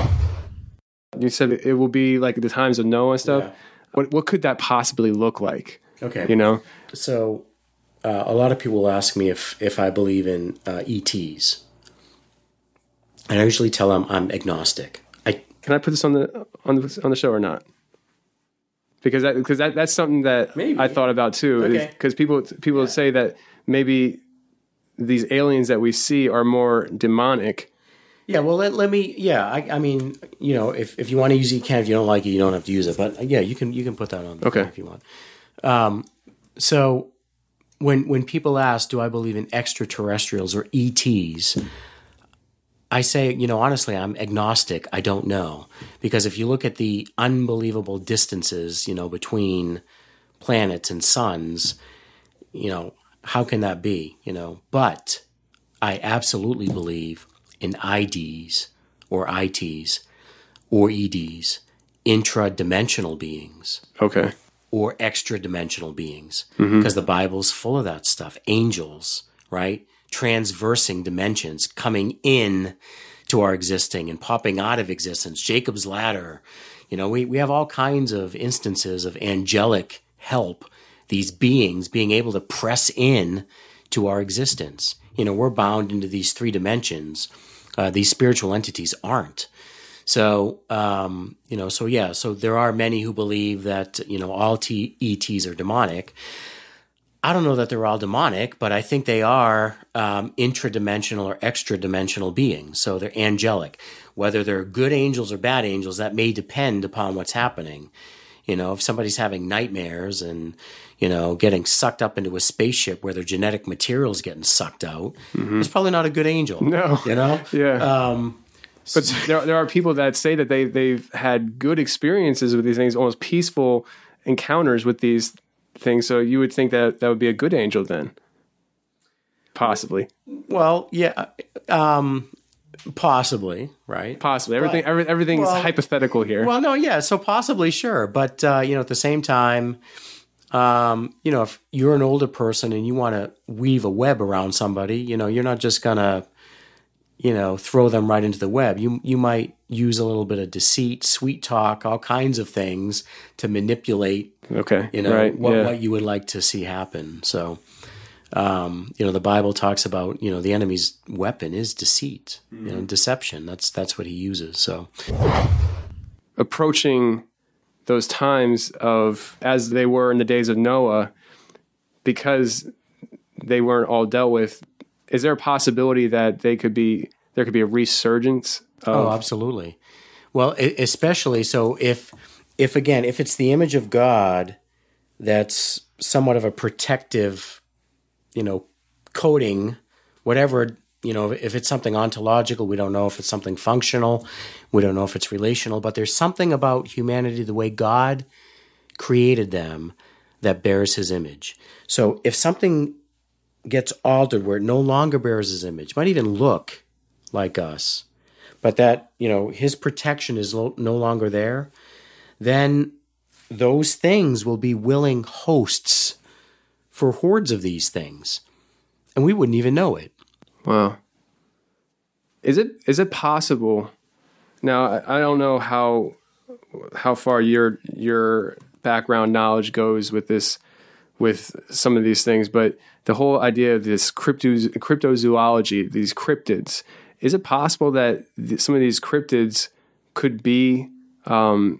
Speaker 1: You said it will be like the times of Noah and stuff.
Speaker 7: Yeah.
Speaker 1: What what could that possibly look like?
Speaker 7: Okay.
Speaker 1: You know?
Speaker 7: So uh, a lot of people ask me if, if I believe in uh, E Ts. And I usually tell them I'm agnostic. I
Speaker 1: Can I put this on the on the on the show or not? Because that because that, that's something that
Speaker 7: Maybe.
Speaker 1: I thought about too.
Speaker 7: Okay.
Speaker 1: Because people people
Speaker 7: Yeah.
Speaker 1: say that maybe these aliens that we see are more demonic.
Speaker 7: Yeah, well, let, let me, yeah, I, I mean, you know, if, if you want to use it, you can. If you don't like it, you don't have to use it. But uh, yeah, you can you can put that on
Speaker 1: Okay.
Speaker 7: if you want. Um, so when when people ask, do I believe in extraterrestrials or E Ts, I say, you know, honestly, I'm agnostic. I don't know. Because if you look at the unbelievable distances, you know, between planets and suns, you know, how can that be, you know? But I absolutely believe in I Ds or I Ts or E Ds, intra-dimensional beings
Speaker 1: Okay.
Speaker 7: or extra-dimensional beings,
Speaker 1: Mm-hmm.
Speaker 7: because the Bible's full of that stuff. Angels, right? Transversing dimensions, coming in to our existing and popping out of existence. Jacob's ladder. You know, we, we have all kinds of instances of angelic help, these beings being able to press in to our existence. you know, we're bound into these three dimensions. Uh, these spiritual entities aren't. So, um, you know, so yeah, so there are many who believe that, you know, all T- E Ts are demonic. I don't know that they're all demonic, but I think they are um, intradimensional or extra-dimensional beings. So they're angelic. Whether they're good angels or bad angels, that may depend upon what's happening. You know, if somebody's having nightmares and, you know, getting sucked up into a spaceship where their genetic material is getting sucked out, mm-hmm. it's probably not a good angel.
Speaker 1: No.
Speaker 7: You know?
Speaker 1: Yeah.
Speaker 7: Um,
Speaker 1: but there, there are people that say that they, they've had good experiences with these things, almost peaceful encounters with these things. So you would think that that would be a good angel then? Possibly.
Speaker 7: Well, yeah. Um, possibly, right?
Speaker 1: Possibly. Everything
Speaker 7: But-
Speaker 1: every, everything's
Speaker 7: well-
Speaker 1: hypothetical here.
Speaker 7: Well, no, yeah, so possibly, sure. But, uh, you know, at the same time, um, you know, if you're an older person and you want to weave a web around somebody, you know, you're not just going to, you know, throw them right into the web. You you might use a little bit of deceit, sweet talk, all kinds of things to manipulate,
Speaker 1: okay.
Speaker 7: you know,
Speaker 1: right.
Speaker 7: what,
Speaker 1: yeah.
Speaker 7: what you would like to see happen. So, um, you know, the Bible talks about, you know, the enemy's weapon is deceit, mm-hmm. you know, deception. That's that's what he uses. So,
Speaker 1: approaching those times of as they were in the days of Noah, because they weren't all dealt with, is there a possibility that they could be there could be a resurgence of
Speaker 7: oh, absolutely. Well, e- especially so if if again if it's the image of God that's somewhat of a protective, you know, coating, whatever, you know, if it's something ontological, we don't know if it's something functional, we don't know if it's relational, but there's something about humanity, the way God created them, that bears his image. So if something gets altered where it no longer bears his image, might even look like us, but that, you know, his protection is lo- no longer there, then those things will be willing hosts for hordes of these things. And we wouldn't even know it.
Speaker 1: Wow. Is it is it possible? Now I, I don't know how how far your your background knowledge goes with this with some of these things, but the whole idea of this crypto cryptozoology, these cryptids, is it possible that th- some of these cryptids could be um,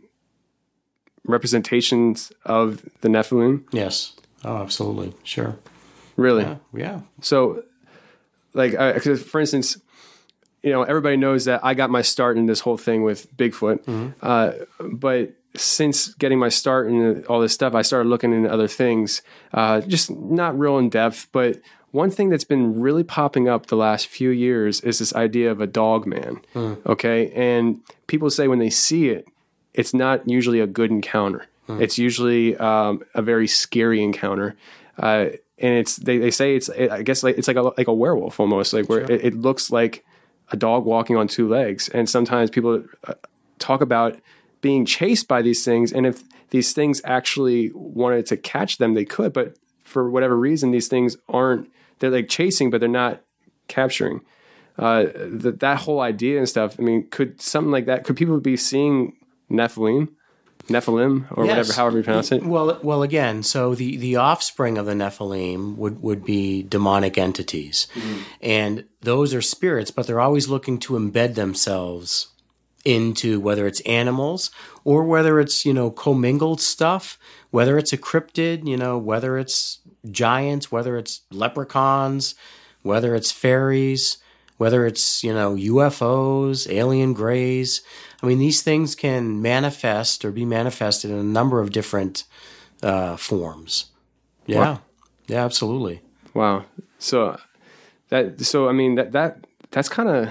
Speaker 1: representations of the Nephilim?
Speaker 7: Yes. Oh, absolutely. Sure.
Speaker 1: Really?
Speaker 7: Yeah. Yeah.
Speaker 1: So, like, I, 'cause for instance, you know, everybody knows that I got my start in this whole thing with Bigfoot. Mm-hmm. Uh, but since getting my start in all this stuff, I started looking into other things, uh, just not real in depth. But one thing that's been really popping up the last few years is this idea of a dog man. Mm. Okay. And people say when they see it, it's not usually a good encounter. Mm. It's usually um, a very scary encounter. Uh, and it's they, they say it's I guess like it's like a like a werewolf almost, like where
Speaker 7: sure.
Speaker 1: it, it looks like a dog walking on two legs. And sometimes people uh, talk about being chased by these things, and if these things actually wanted to catch them, they could. But for whatever reason, these things aren't. They're like chasing, but they're not capturing. Uh, that that whole idea and stuff. I mean, could something like that? Could people be seeing Nephilim? Nephilim, or
Speaker 7: yes.
Speaker 1: whatever, however you pronounce it.
Speaker 7: Well, well, again, so the, the offspring of the Nephilim would, would be demonic entities, mm-hmm. and those are spirits, but they're always looking to embed themselves into whether it's animals or whether it's, you know, commingled stuff, whether it's a cryptid, you know, whether it's giants, whether it's leprechauns, whether it's fairies, whether it's, you know, U F Os, alien greys. I mean, these things can manifest or be manifested in a number of different uh, forms. Yeah. Wow. Yeah, absolutely.
Speaker 1: Wow. So that, so, I mean, that, that, that's kind of,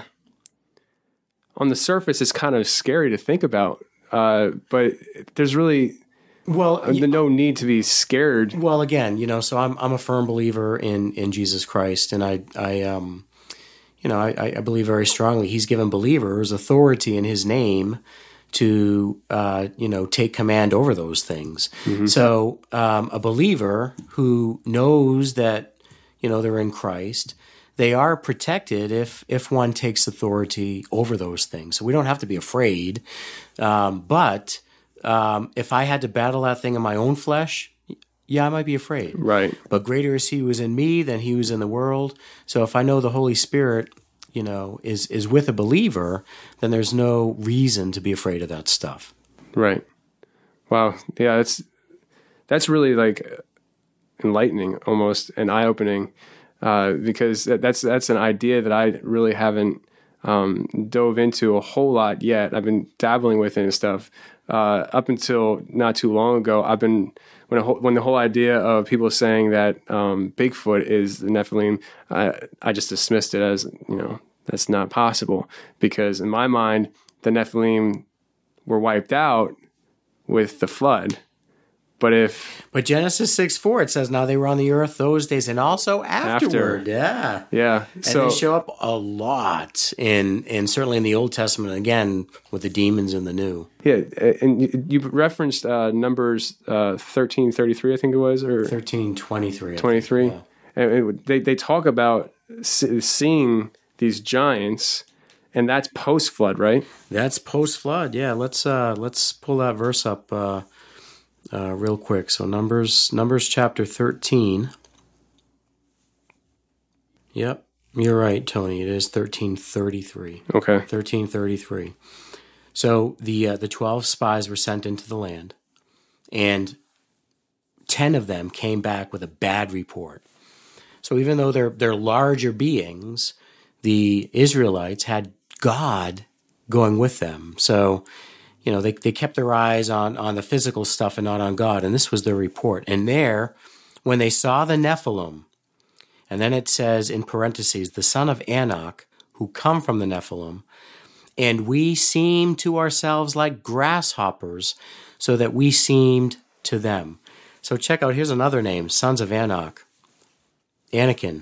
Speaker 1: on the surface, it's kind of scary to think about. Uh, but there's really,
Speaker 7: well,
Speaker 1: uh, no need to be scared.
Speaker 7: Well, again, you know, so I'm, I'm a firm believer in, in Jesus Christ, and I, I, um, you know, I, I believe very strongly he's given believers authority in his name to, uh, you know, take command over those things. Mm-hmm. So um, a believer who knows that, you know, they're in Christ, they are protected if if one takes authority over those things. So we don't have to be afraid. Um, but um, if I had to battle that thing in my own flesh, yeah, I might be afraid.
Speaker 1: Right.
Speaker 7: But greater is he who is in me than he who is in the world. So if I know the Holy Spirit, you know, is, is with a believer, then there's no reason to be afraid of that stuff.
Speaker 1: Right. Wow. Yeah, that's that's really like enlightening, almost, and eye-opening, uh, because that's that's an idea that I really haven't um, dove into a whole lot yet. I've been dabbling with it and stuff. Uh, up until not too long ago, I've been when a whole, when the whole idea of people saying that um, Bigfoot is the Nephilim, I, I just dismissed it as, you know, that's not possible, because in my mind, the Nephilim were wiped out with the flood. But if
Speaker 7: But Genesis six four, it says, now they were on the earth those days and also afterward.
Speaker 1: After.
Speaker 7: Yeah.
Speaker 1: yeah,
Speaker 7: And
Speaker 1: so
Speaker 7: they show up a lot in, and certainly in the Old Testament, again, with the demons in the New.
Speaker 1: yeah, and you, you referenced uh, Numbers uh, thirteen thirty three, I think it was, or
Speaker 7: thirteen twenty-three.
Speaker 1: twenty three,
Speaker 7: Yeah.
Speaker 1: and it, they they talk about see, seeing these giants, and that's post flood, right?
Speaker 7: That's post flood. Yeah, let's uh, let's pull that verse up uh, uh, real quick. So Numbers Numbers chapter thirteen. Yep, you're right, Tony. It is thirteen thirty-three.
Speaker 1: Okay,
Speaker 7: thirteen thirty-three. So the uh, the twelve spies were sent into the land, and ten of them came back with a bad report. So even though they're they're larger beings, the Israelites had God going with them. So, you know, they they kept their eyes on on the physical stuff and not on God. And this was their report. And there, when they saw the Nephilim, and then it says in parentheses, the son of Anak, who come from the Nephilim, and we seemed to ourselves like grasshoppers, so that we seemed to them. So check out, here's another name, sons of Anak. Anakin.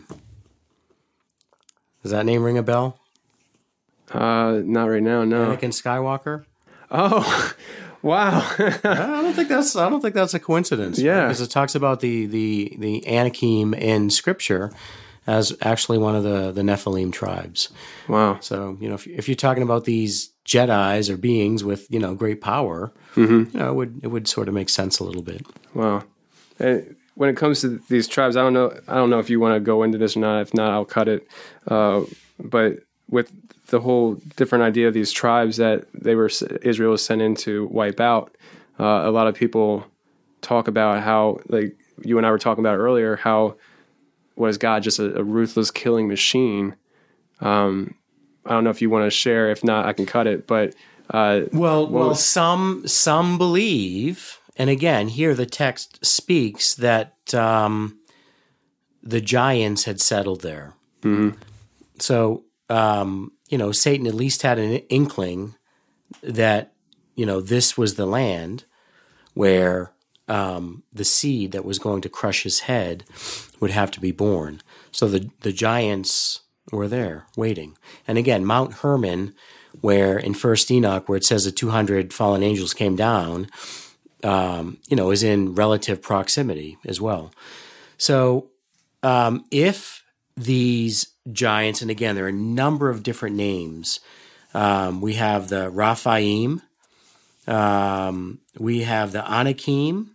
Speaker 7: Does that name ring a bell?
Speaker 1: uh, not right now. No.
Speaker 7: Anakin Skywalker?
Speaker 1: Oh, wow.
Speaker 7: I don't think that's I don't think that's a coincidence.
Speaker 1: Yeah.
Speaker 7: Because it talks about the the the Anakim in Scripture as actually one of the, the Nephilim tribes.
Speaker 1: Wow.
Speaker 7: So, you know, if, if you're talking about these Jedis or beings with, you know, great power,
Speaker 1: Mm-hmm.
Speaker 7: you know, it would it would sort of make sense a little bit.
Speaker 1: Wow. And when it comes to these tribes, I don't know. I don't know if you want to go into this or not. If not, I'll cut it. Uh, but with the whole different idea of these tribes that they were Israel was sent in to wipe out, uh, a lot of people talk about how, like you and I were talking about earlier, how was God just a, a ruthless killing machine? Um, I don't know if you want to share. If not, I can cut it. But uh,
Speaker 7: Well, well,
Speaker 1: was-
Speaker 7: some some believe, and again, here the text speaks that um, the giants had settled there.
Speaker 1: Mm-hmm.
Speaker 7: So, um, you know, Satan at least had an inkling that, you know, this was the land where um, the seed that was going to crush his head would have to be born. So the the giants were there waiting. And again, Mount Hermon, where in First Enoch, where it says the two hundred fallen angels came down, um, you know, is in relative proximity as well. So um, if these giants, and again, there are a number of different names. Um, we have the Raphaim, um, we have the Anakim,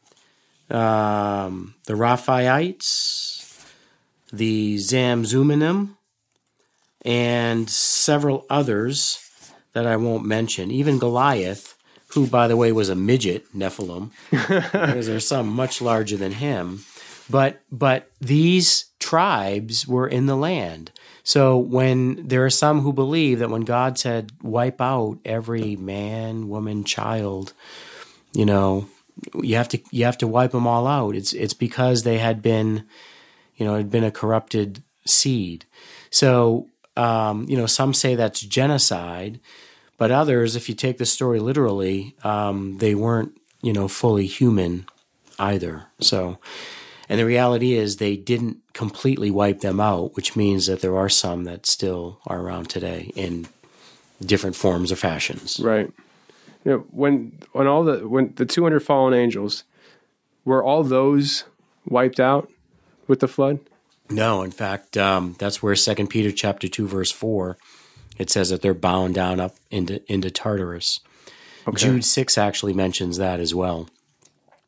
Speaker 7: um, the Raphaites, the Zamzumanim, and several others that I won't mention. Even Goliath, who, by the way, was a midget Nephilim, because there's some much larger than him. But but these tribes were in the land. So when there are some who believe that when God said, wipe out every man, woman, child, you know, you have to you have to wipe them all out. It's it's because they had been, you know, had been a corrupted seed. So um, you know, some say that's genocide, but others, if you take the story literally, um, they weren't, you know, fully human either. So. And the reality is they didn't completely wipe them out, which means that there are some that still are around today in different forms or fashions.
Speaker 1: Right. You know, when when all the when the two hundred fallen angels, were all those wiped out with the flood?
Speaker 7: No, in fact, um, that's where Second Peter chapter two verse four, it says that they're bound down up into into Tartarus.
Speaker 1: Okay.
Speaker 7: Jude six actually mentions that as well.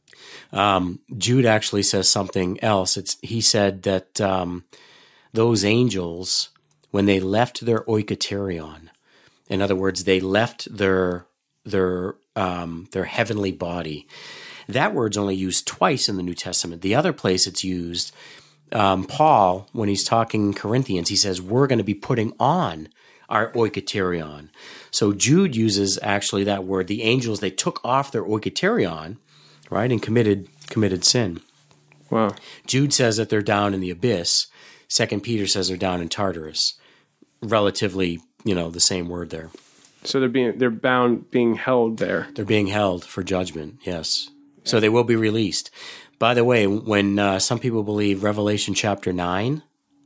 Speaker 7: Um, Jude actually says something else. It's he said that um, those angels, when they left their oikoterion, in other words, they left their their um, their heavenly body. That word's only used twice in the New Testament. The other place it's used, um, Paul, when he's talking Corinthians, he says we're going to be putting on our oikoterion. So Jude uses actually that word. The angels, they took off their oikoterion, right, and committed committed sin.
Speaker 1: Wow.
Speaker 7: Jude says that they're down in the abyss. Second Peter says they're down in Tartarus. Relatively, you know, the same word there.
Speaker 1: So they're being they're bound being held there.
Speaker 7: They're being held for judgment, yes. So they will be released. By the way, when uh, some people believe Revelation chapter nine,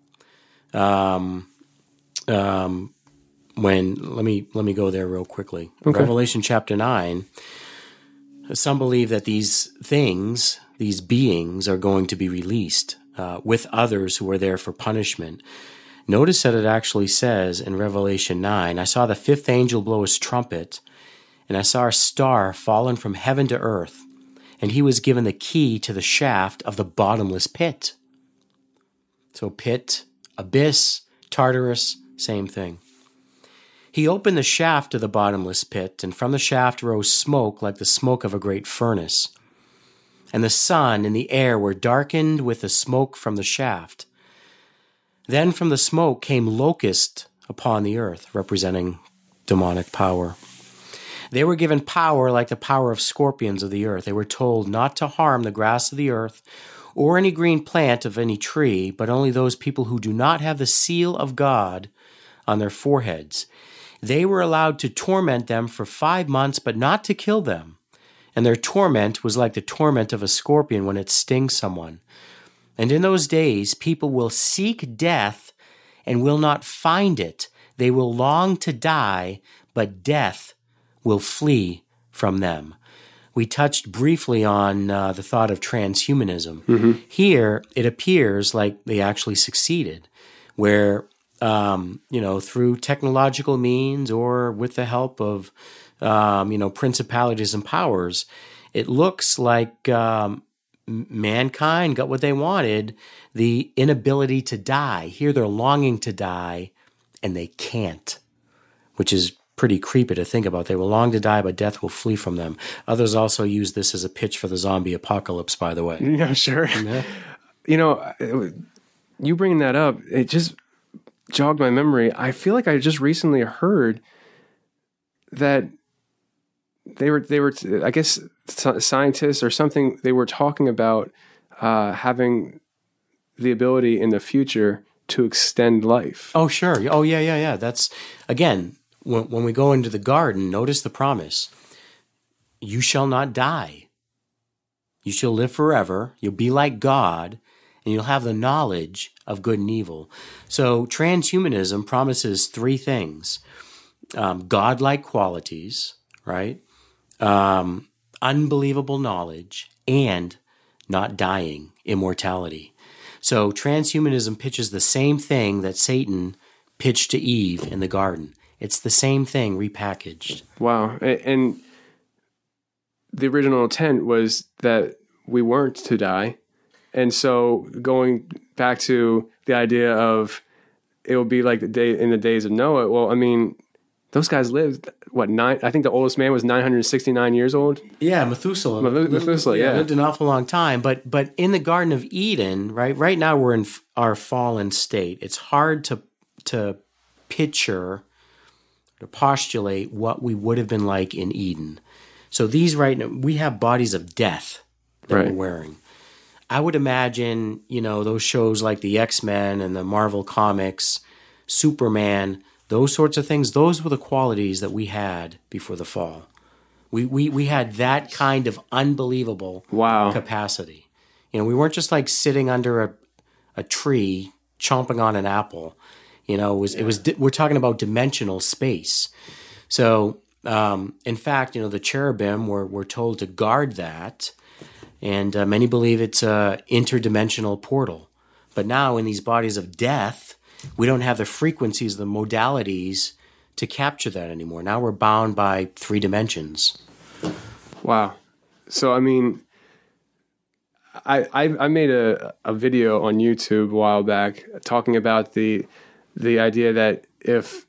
Speaker 7: um, um, when let me let me go there real quickly.
Speaker 1: Okay.
Speaker 7: Revelation chapter nine. Some believe that these things, these beings, are going to be released uh, with others who are there for punishment. Notice that it actually says in Revelation nine, I saw the fifth angel blow his trumpet, and I saw a star fallen from heaven to earth, and he was given the key to the shaft of the bottomless pit. So pit, abyss, Tartarus, same thing. He opened the shaft of the bottomless pit, and from the shaft rose smoke like the smoke of a great furnace. And the sun and the air were darkened with the smoke from the shaft. Then from the smoke came locusts upon the earth, representing demonic power. They were given power like the power of scorpions of the earth. They were told not to harm the grass of the earth or any green plant of any tree, but only those people who do not have the seal of God on their foreheads. They were allowed to torment them for five months, but not to kill them. And their torment was like the torment of a scorpion when it stings someone. And in those days, people will seek death and will not find it. They will long to die, but death will flee from them. We touched briefly on uh, the thought of transhumanism. Mm-hmm. Here, it appears like they actually succeeded, where Um, you know, through technological means or with the help of, um, you know, principalities and powers, it looks like um, mankind got what they wanted, the inability to die. Here they're longing to die, and they can't, which is pretty creepy to think about. They will long to die, but death will flee from them. Others also use this as a pitch for the zombie apocalypse, by the way.
Speaker 1: Yeah, sure.
Speaker 7: Yeah.
Speaker 1: You know, you bringing that up, it just jogged my memory. I feel like I just recently heard that they were, they were, I guess, scientists or something, they were talking about uh, having the ability in the future to extend life.
Speaker 7: Oh, sure. Oh, yeah, yeah, yeah. That's, again, when, when we go into the garden, notice the promise. You shall not die. You shall live forever. You'll be like God, and you'll have the knowledge of good and evil. So transhumanism promises three things. Um, godlike qualities, right? Um, unbelievable knowledge, and not dying, immortality. So transhumanism pitches the same thing that Satan pitched to Eve in the garden. It's the same thing repackaged.
Speaker 1: Wow. And the original intent was that we weren't to die. And so going back to the idea of it will be like the day in the days of Noah. Well, I mean, those guys lived, what, nine? I think the oldest man was nine hundred sixty-nine years old.
Speaker 7: Yeah, Methuselah.
Speaker 1: Methuselah, yeah.
Speaker 7: Lived an awful long time. But but in the Garden of Eden, right, right now we're in our fallen state. It's hard to to picture, to postulate what we would have been like in Eden. So these right now, we have bodies of death that
Speaker 1: right.
Speaker 7: we're wearing. I would imagine, you know, those shows like the X-Men and the Marvel Comics, Superman, those sorts of things, those were the qualities that we had before the fall. We we we had that kind of unbelievable
Speaker 1: wow.
Speaker 7: capacity. You know, we weren't just like sitting under a a tree chomping on an apple. You know, it was it was we're talking about dimensional space. So, um, in fact, you know, the cherubim were were told to guard that. And uh, many believe it's an interdimensional portal. But now in these bodies of death, we don't have the frequencies, the modalities to capture that anymore. Now we're bound by three dimensions.
Speaker 1: Wow. So, I mean, I, I I made a, a video on YouTube a while back talking about the the idea that if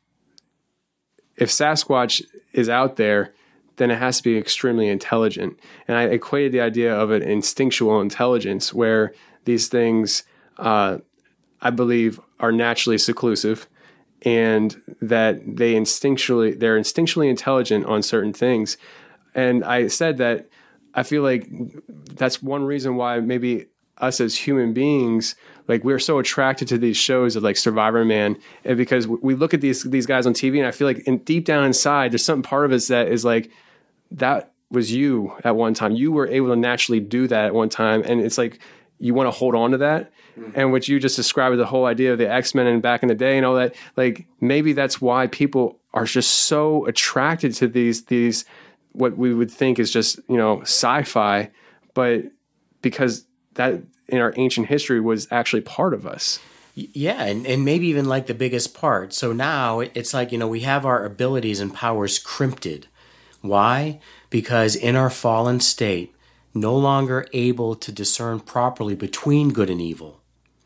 Speaker 1: if Sasquatch is out there, then it has to be extremely intelligent. And I equated the idea of an instinctual intelligence where these things, uh, I believe, are naturally seclusive, and that they instinctually they're instinctually intelligent on certain things. And I said that I feel like that's one reason why maybe us as human beings, like we're so attracted to these shows of like Survivor Man, and because we look at these these guys on T V, and I feel like in, deep down inside, there's something part of us that is like, that was you at one time. You were able to naturally do that at one time, and it's like you want to hold on to that. Mm-hmm. And what you just described, the whole idea of the X-Men and back in the day and all that, like maybe that's why people are just so attracted to these these what we would think is just, you know, sci-fi, but because that in our ancient history was actually part of us.
Speaker 7: Yeah, and, and maybe even like the biggest part. So now it's like, you know, we have our abilities and powers crimped. Why? Because in our fallen state, no longer able to discern properly between good and evil.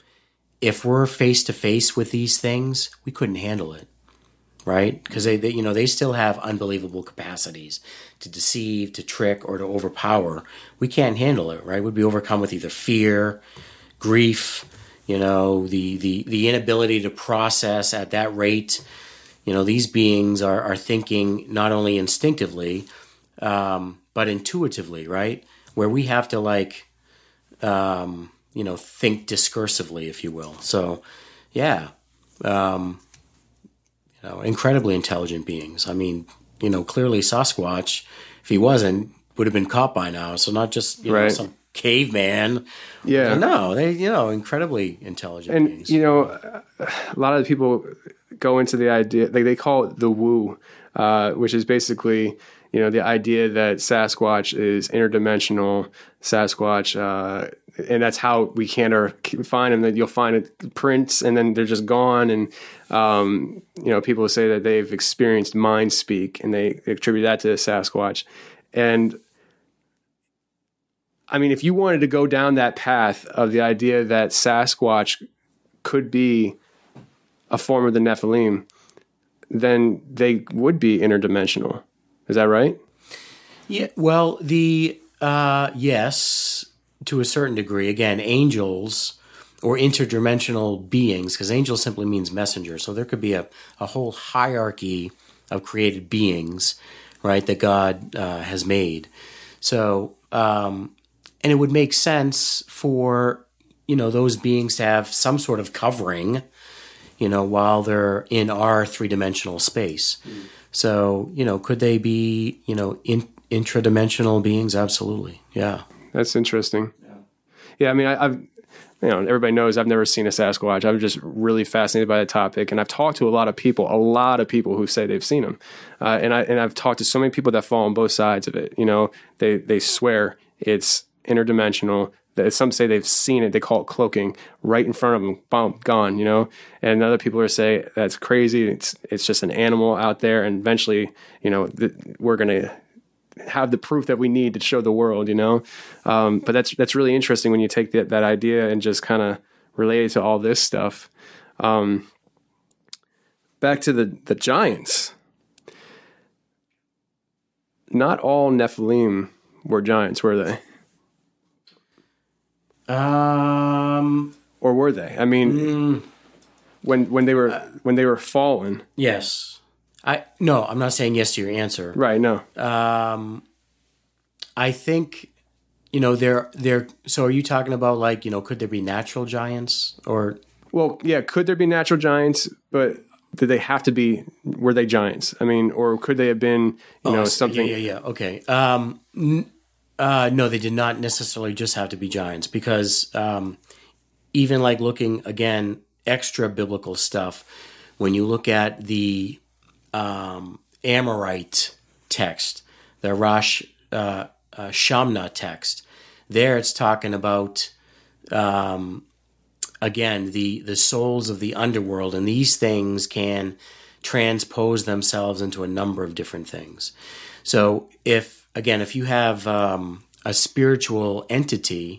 Speaker 7: If we're face to face with these things, we couldn't handle it, right? Because they, they, you know, they still have unbelievable capacities to deceive, to trick, or to overpower. We can't handle it, right? We'd be overcome with either fear, grief, you know, the the the inability to process at that rate. You know, these beings are are thinking not only instinctively, um, but intuitively, right? Where we have to like, um, you know, think discursively, if you will. So, yeah, um, you know, incredibly intelligent beings. I mean, you know, clearly Sasquatch, if he wasn't, would have been caught by now. So not just, you know,
Speaker 1: right.
Speaker 7: some caveman.
Speaker 1: Yeah.
Speaker 7: No, they, you know, incredibly intelligent
Speaker 1: and,
Speaker 7: beings.
Speaker 1: you know, a lot of people go into the idea, like they call it the woo, uh, which is basically, you know, the idea that Sasquatch is interdimensional Sasquatch, uh, and that's how we can't or find them. That you'll find it prints, and then they're just gone. And um, you know, people say that they've experienced mind speak, and they attribute that to Sasquatch. And I mean, if you wanted to go down that path of the idea that Sasquatch could be a form of the Nephilim, then they would be interdimensional. Is that right?
Speaker 7: Yeah. Well, the uh, yes, to a certain degree. Again, angels or interdimensional beings, because angel simply means messenger. So there could be a, a whole hierarchy of created beings, right, that God uh, has made. So, um, and it would make sense for, you know, those beings to have some sort of covering, you know, while they're in our three-dimensional space. Mm. So, you know, could they be, you know, in, intradimensional beings? Absolutely. Yeah.
Speaker 1: That's interesting. Yeah. Yeah. I mean, I, I've, you know, everybody knows I've never seen a Sasquatch. I'm just really fascinated by the topic. And I've talked to a lot of people, a lot of people who say they've seen them. Uh, and I, and I've talked to so many people that fall on both sides of it. You know, they, they swear it's interdimensional. Some say they've seen it. They call it cloaking right in front of them. Boom, gone, you know? And other people are saying that's crazy. It's it's just an animal out there. And eventually, you know, th- we're going to have the proof that we need to show the world, you know? Um, but that's that's really interesting when you take that, that idea and just kind of relate it to all this stuff. Um, back to the, the giants. Not all Nephilim were giants, were they?
Speaker 7: Um,
Speaker 1: or were they? I mean, mm, when when they were uh, when they were fallen.
Speaker 7: Yes, I no. I'm not saying yes to your answer.
Speaker 1: Right. No.
Speaker 7: Um, I think, you know, they're they're. So, are you talking about like, you know, could there be natural giants or?
Speaker 1: Well, yeah. Could there be natural giants? But did they have to be? Were they giants? I mean, or could they have been? You
Speaker 7: oh,
Speaker 1: know,
Speaker 7: so,
Speaker 1: something.
Speaker 7: Yeah. Yeah. yeah. Okay. Um. N- Uh, no, they did not necessarily just have to be giants, because um, even like looking, again, extra biblical stuff, when you look at the um, Amorite text, the Rosh uh, uh, Shamna text, there it's talking about, um, again, the, the souls of the underworld, and these things can transpose themselves into a number of different things. So if Again, if you have um, a spiritual entity,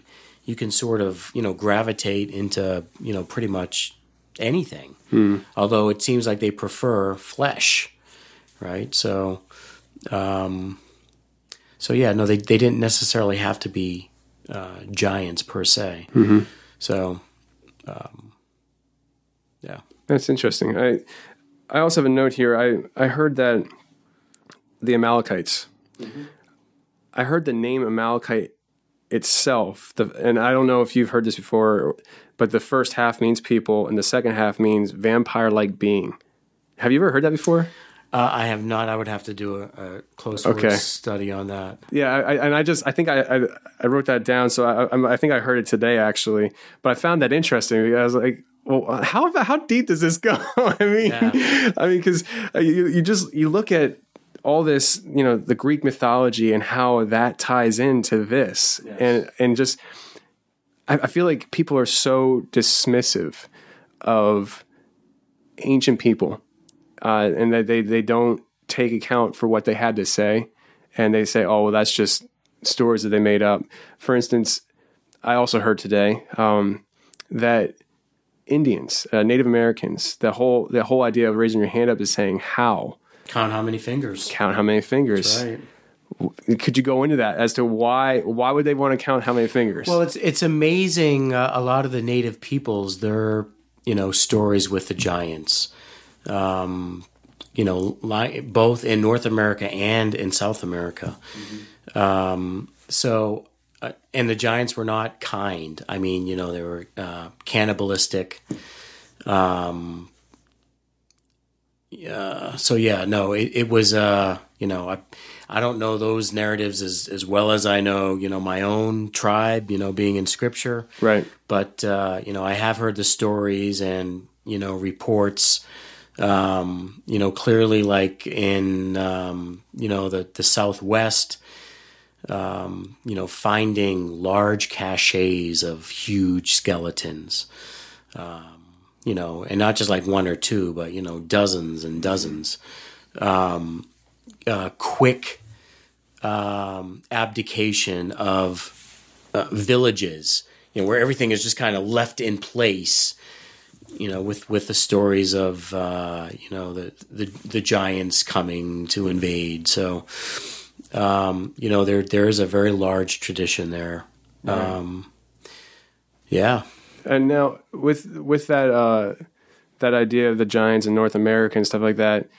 Speaker 7: you can sort of, you know, gravitate into, you know, pretty much anything. Although it seems like they prefer flesh, right? So, um, so yeah, no, they, they didn't necessarily have to be uh, giants per se. So, um, yeah.
Speaker 1: That's interesting. I I also have a note here. I, I heard that the Amalekites, I heard the name Amalekite itself, the, and I don't know if you've heard this before, but the first half means people and the second half means vampire-like being. Have you ever heard that before?
Speaker 7: Uh, I have not. I would have to do a, a close
Speaker 1: Okay.
Speaker 7: study on that.
Speaker 1: Yeah, I, I, and I just I think I, I I wrote that down, so I I'm- I think I heard it today actually, but I found that interesting because I was like, well, how how deep does this go? I mean,
Speaker 7: Yeah.
Speaker 1: I mean, because you you just you look at all this, you know, the Greek mythology and how that ties into this,
Speaker 7: Yes.
Speaker 1: and and just I, I feel like people are so dismissive of ancient people, uh, and that they they don't take account for what they had to say, and they say, oh, well, that's just stories that they made up. For instance, I also heard today um, that Indians, uh, Native Americans, the whole the whole idea of raising your hand up is saying how,
Speaker 7: Count how many fingers.
Speaker 1: count how many fingers.
Speaker 7: Right.
Speaker 1: Could you go into that as to why why would they want to count how many fingers?
Speaker 7: Well, it's it's amazing. Uh, a lot of the native peoples, their you know stories with the giants, um, you know, li- both in North America and in South America. Um, so, uh, and the giants were not kind. I mean, you know, they were uh, cannibalistic. Um, yeah. So yeah, no, it, it was. Uh, you know, I I don't know those narratives as as well as I know. You know, my own tribe. You know, being in Scripture.
Speaker 1: right.
Speaker 7: But uh, you know, I have heard the stories and you know reports. Um, you know, clearly, like in um, you know the the Southwest. Um, you know, finding large caches of huge skeletons. Um, you know, and not just like one or two, but you know, dozens and dozens. Um, uh, quick um, abdication of uh, villages, you know, where everything is just kind of left in place. You know, with, with the stories of uh, you know the, the the giants coming to invade. So, um, you know, there there is a very large tradition there. Um, yeah.
Speaker 1: And now with with that uh, that idea of the giants in North America and stuff like that,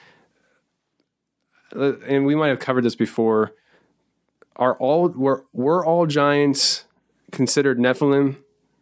Speaker 1: uh, and we might have covered this before. Are all were were all giants considered Nephilim,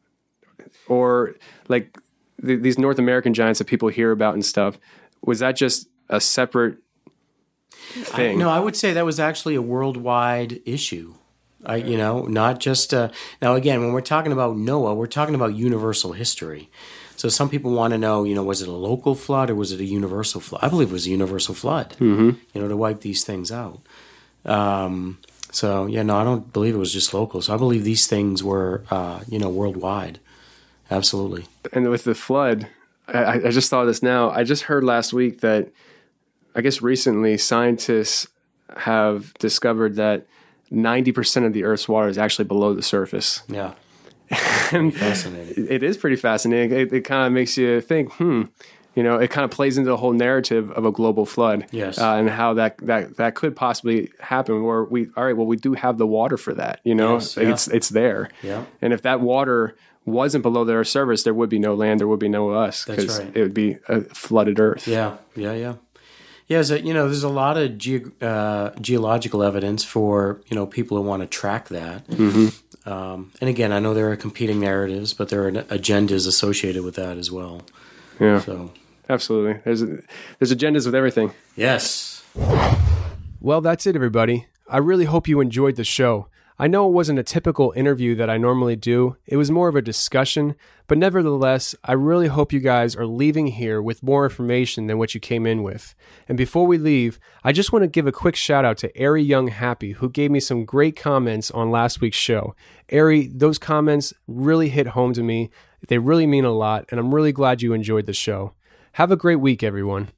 Speaker 1: or like the, these North American giants that people hear about and stuff? Was that just a separate
Speaker 7: I,
Speaker 1: thing?
Speaker 7: no, I would say that was actually a worldwide issue. I, you know, not just uh, now. Again, when we're talking about Noah, we're talking about universal history. So some people want to know, you know, was it a local flood or was it a universal flood? I believe it was a universal flood. Mm-hmm. You know, to wipe these things out. Um, so yeah, no, I don't believe it was just local. So I believe these things were, uh, you know, worldwide. Absolutely.
Speaker 1: And with the flood, I, I just thought of this now. I just heard last week that I guess recently scientists have discovered that ninety percent of the Earth's water is actually below the surface.
Speaker 7: Yeah.
Speaker 1: And
Speaker 7: Fascinating.
Speaker 1: it is pretty fascinating. It, it kind of makes you think, hmm, you know, it kind of plays into the whole narrative of a global flood.
Speaker 7: Yes.
Speaker 1: Uh, and how that, that, that could possibly happen where we, all right, well, we do have the water for that, you know,
Speaker 7: Yes, yeah.
Speaker 1: it's, it's there.
Speaker 7: Yeah.
Speaker 1: And if that water wasn't below their surface, there would be no land, there would be no us.
Speaker 7: That's
Speaker 1: 'cause
Speaker 7: right.
Speaker 1: it would be a flooded Earth.
Speaker 7: Yeah, yeah, yeah. Yeah, so, you know, there's a lot of ge- uh, geological evidence for, you know, people who want to track that. Mm-hmm. Um, and again, I know there are competing narratives, but there are agendas associated with that as well.
Speaker 1: Yeah.
Speaker 7: So,
Speaker 1: Absolutely. There's there's agendas with everything.
Speaker 7: yes.
Speaker 1: Well, that's it, everybody. I really hope you enjoyed the show. I know it wasn't a typical interview that I normally do. It was more of a discussion, but nevertheless, I really hope you guys are leaving here with more information than what you came in with. And before we leave, I just want to give a quick shout out to Ari Young Happy, who gave me some great comments on last week's show. Ari, those comments really hit home to me. They really mean a lot, and I'm really glad you enjoyed the show. Have a great week, everyone.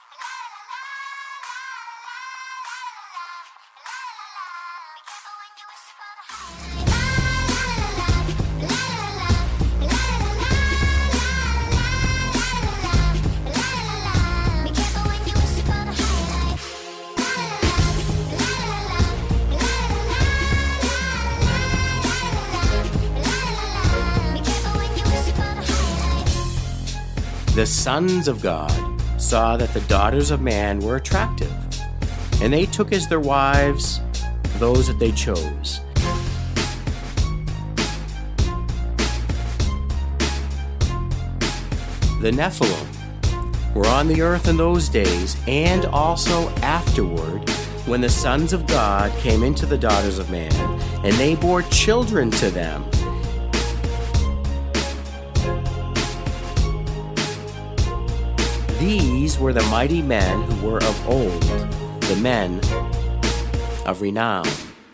Speaker 8: When you
Speaker 7: the sons of God saw that the daughters of man were attractive, and they took as their wives those that they chose. The Nephilim were on the earth in those days and also afterward, when the sons of God came into the daughters of man, and they bore children to them. These were the mighty men who were of old, the men of renown.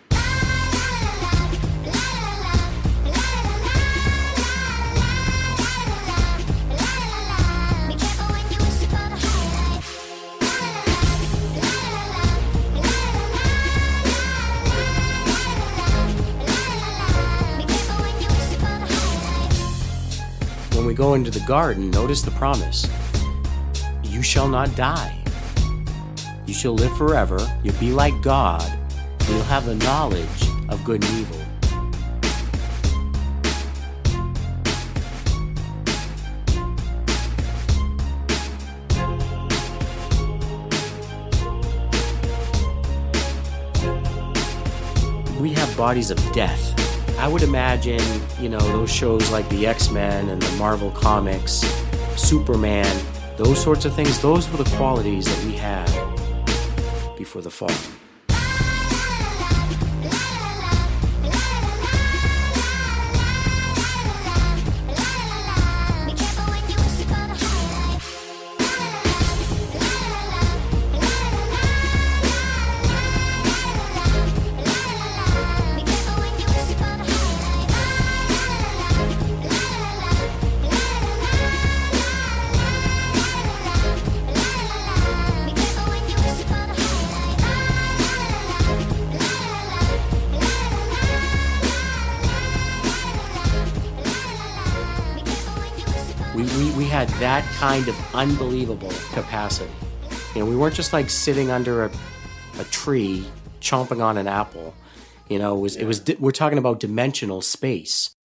Speaker 7: When we go into the garden, notice the promise. You shall not die. You shall live forever. You'll be like God. And you'll have the knowledge of good and evil. We have bodies of death. I would imagine, you know, those shows like the X-Men and the Marvel Comics, Superman, those sorts of things, those were the qualities that we had before the fall. We, we, we had that kind of unbelievable capacity. You know, we weren't just like sitting under a, a tree chomping on an apple. You know, it was, it was, we're talking about dimensional space.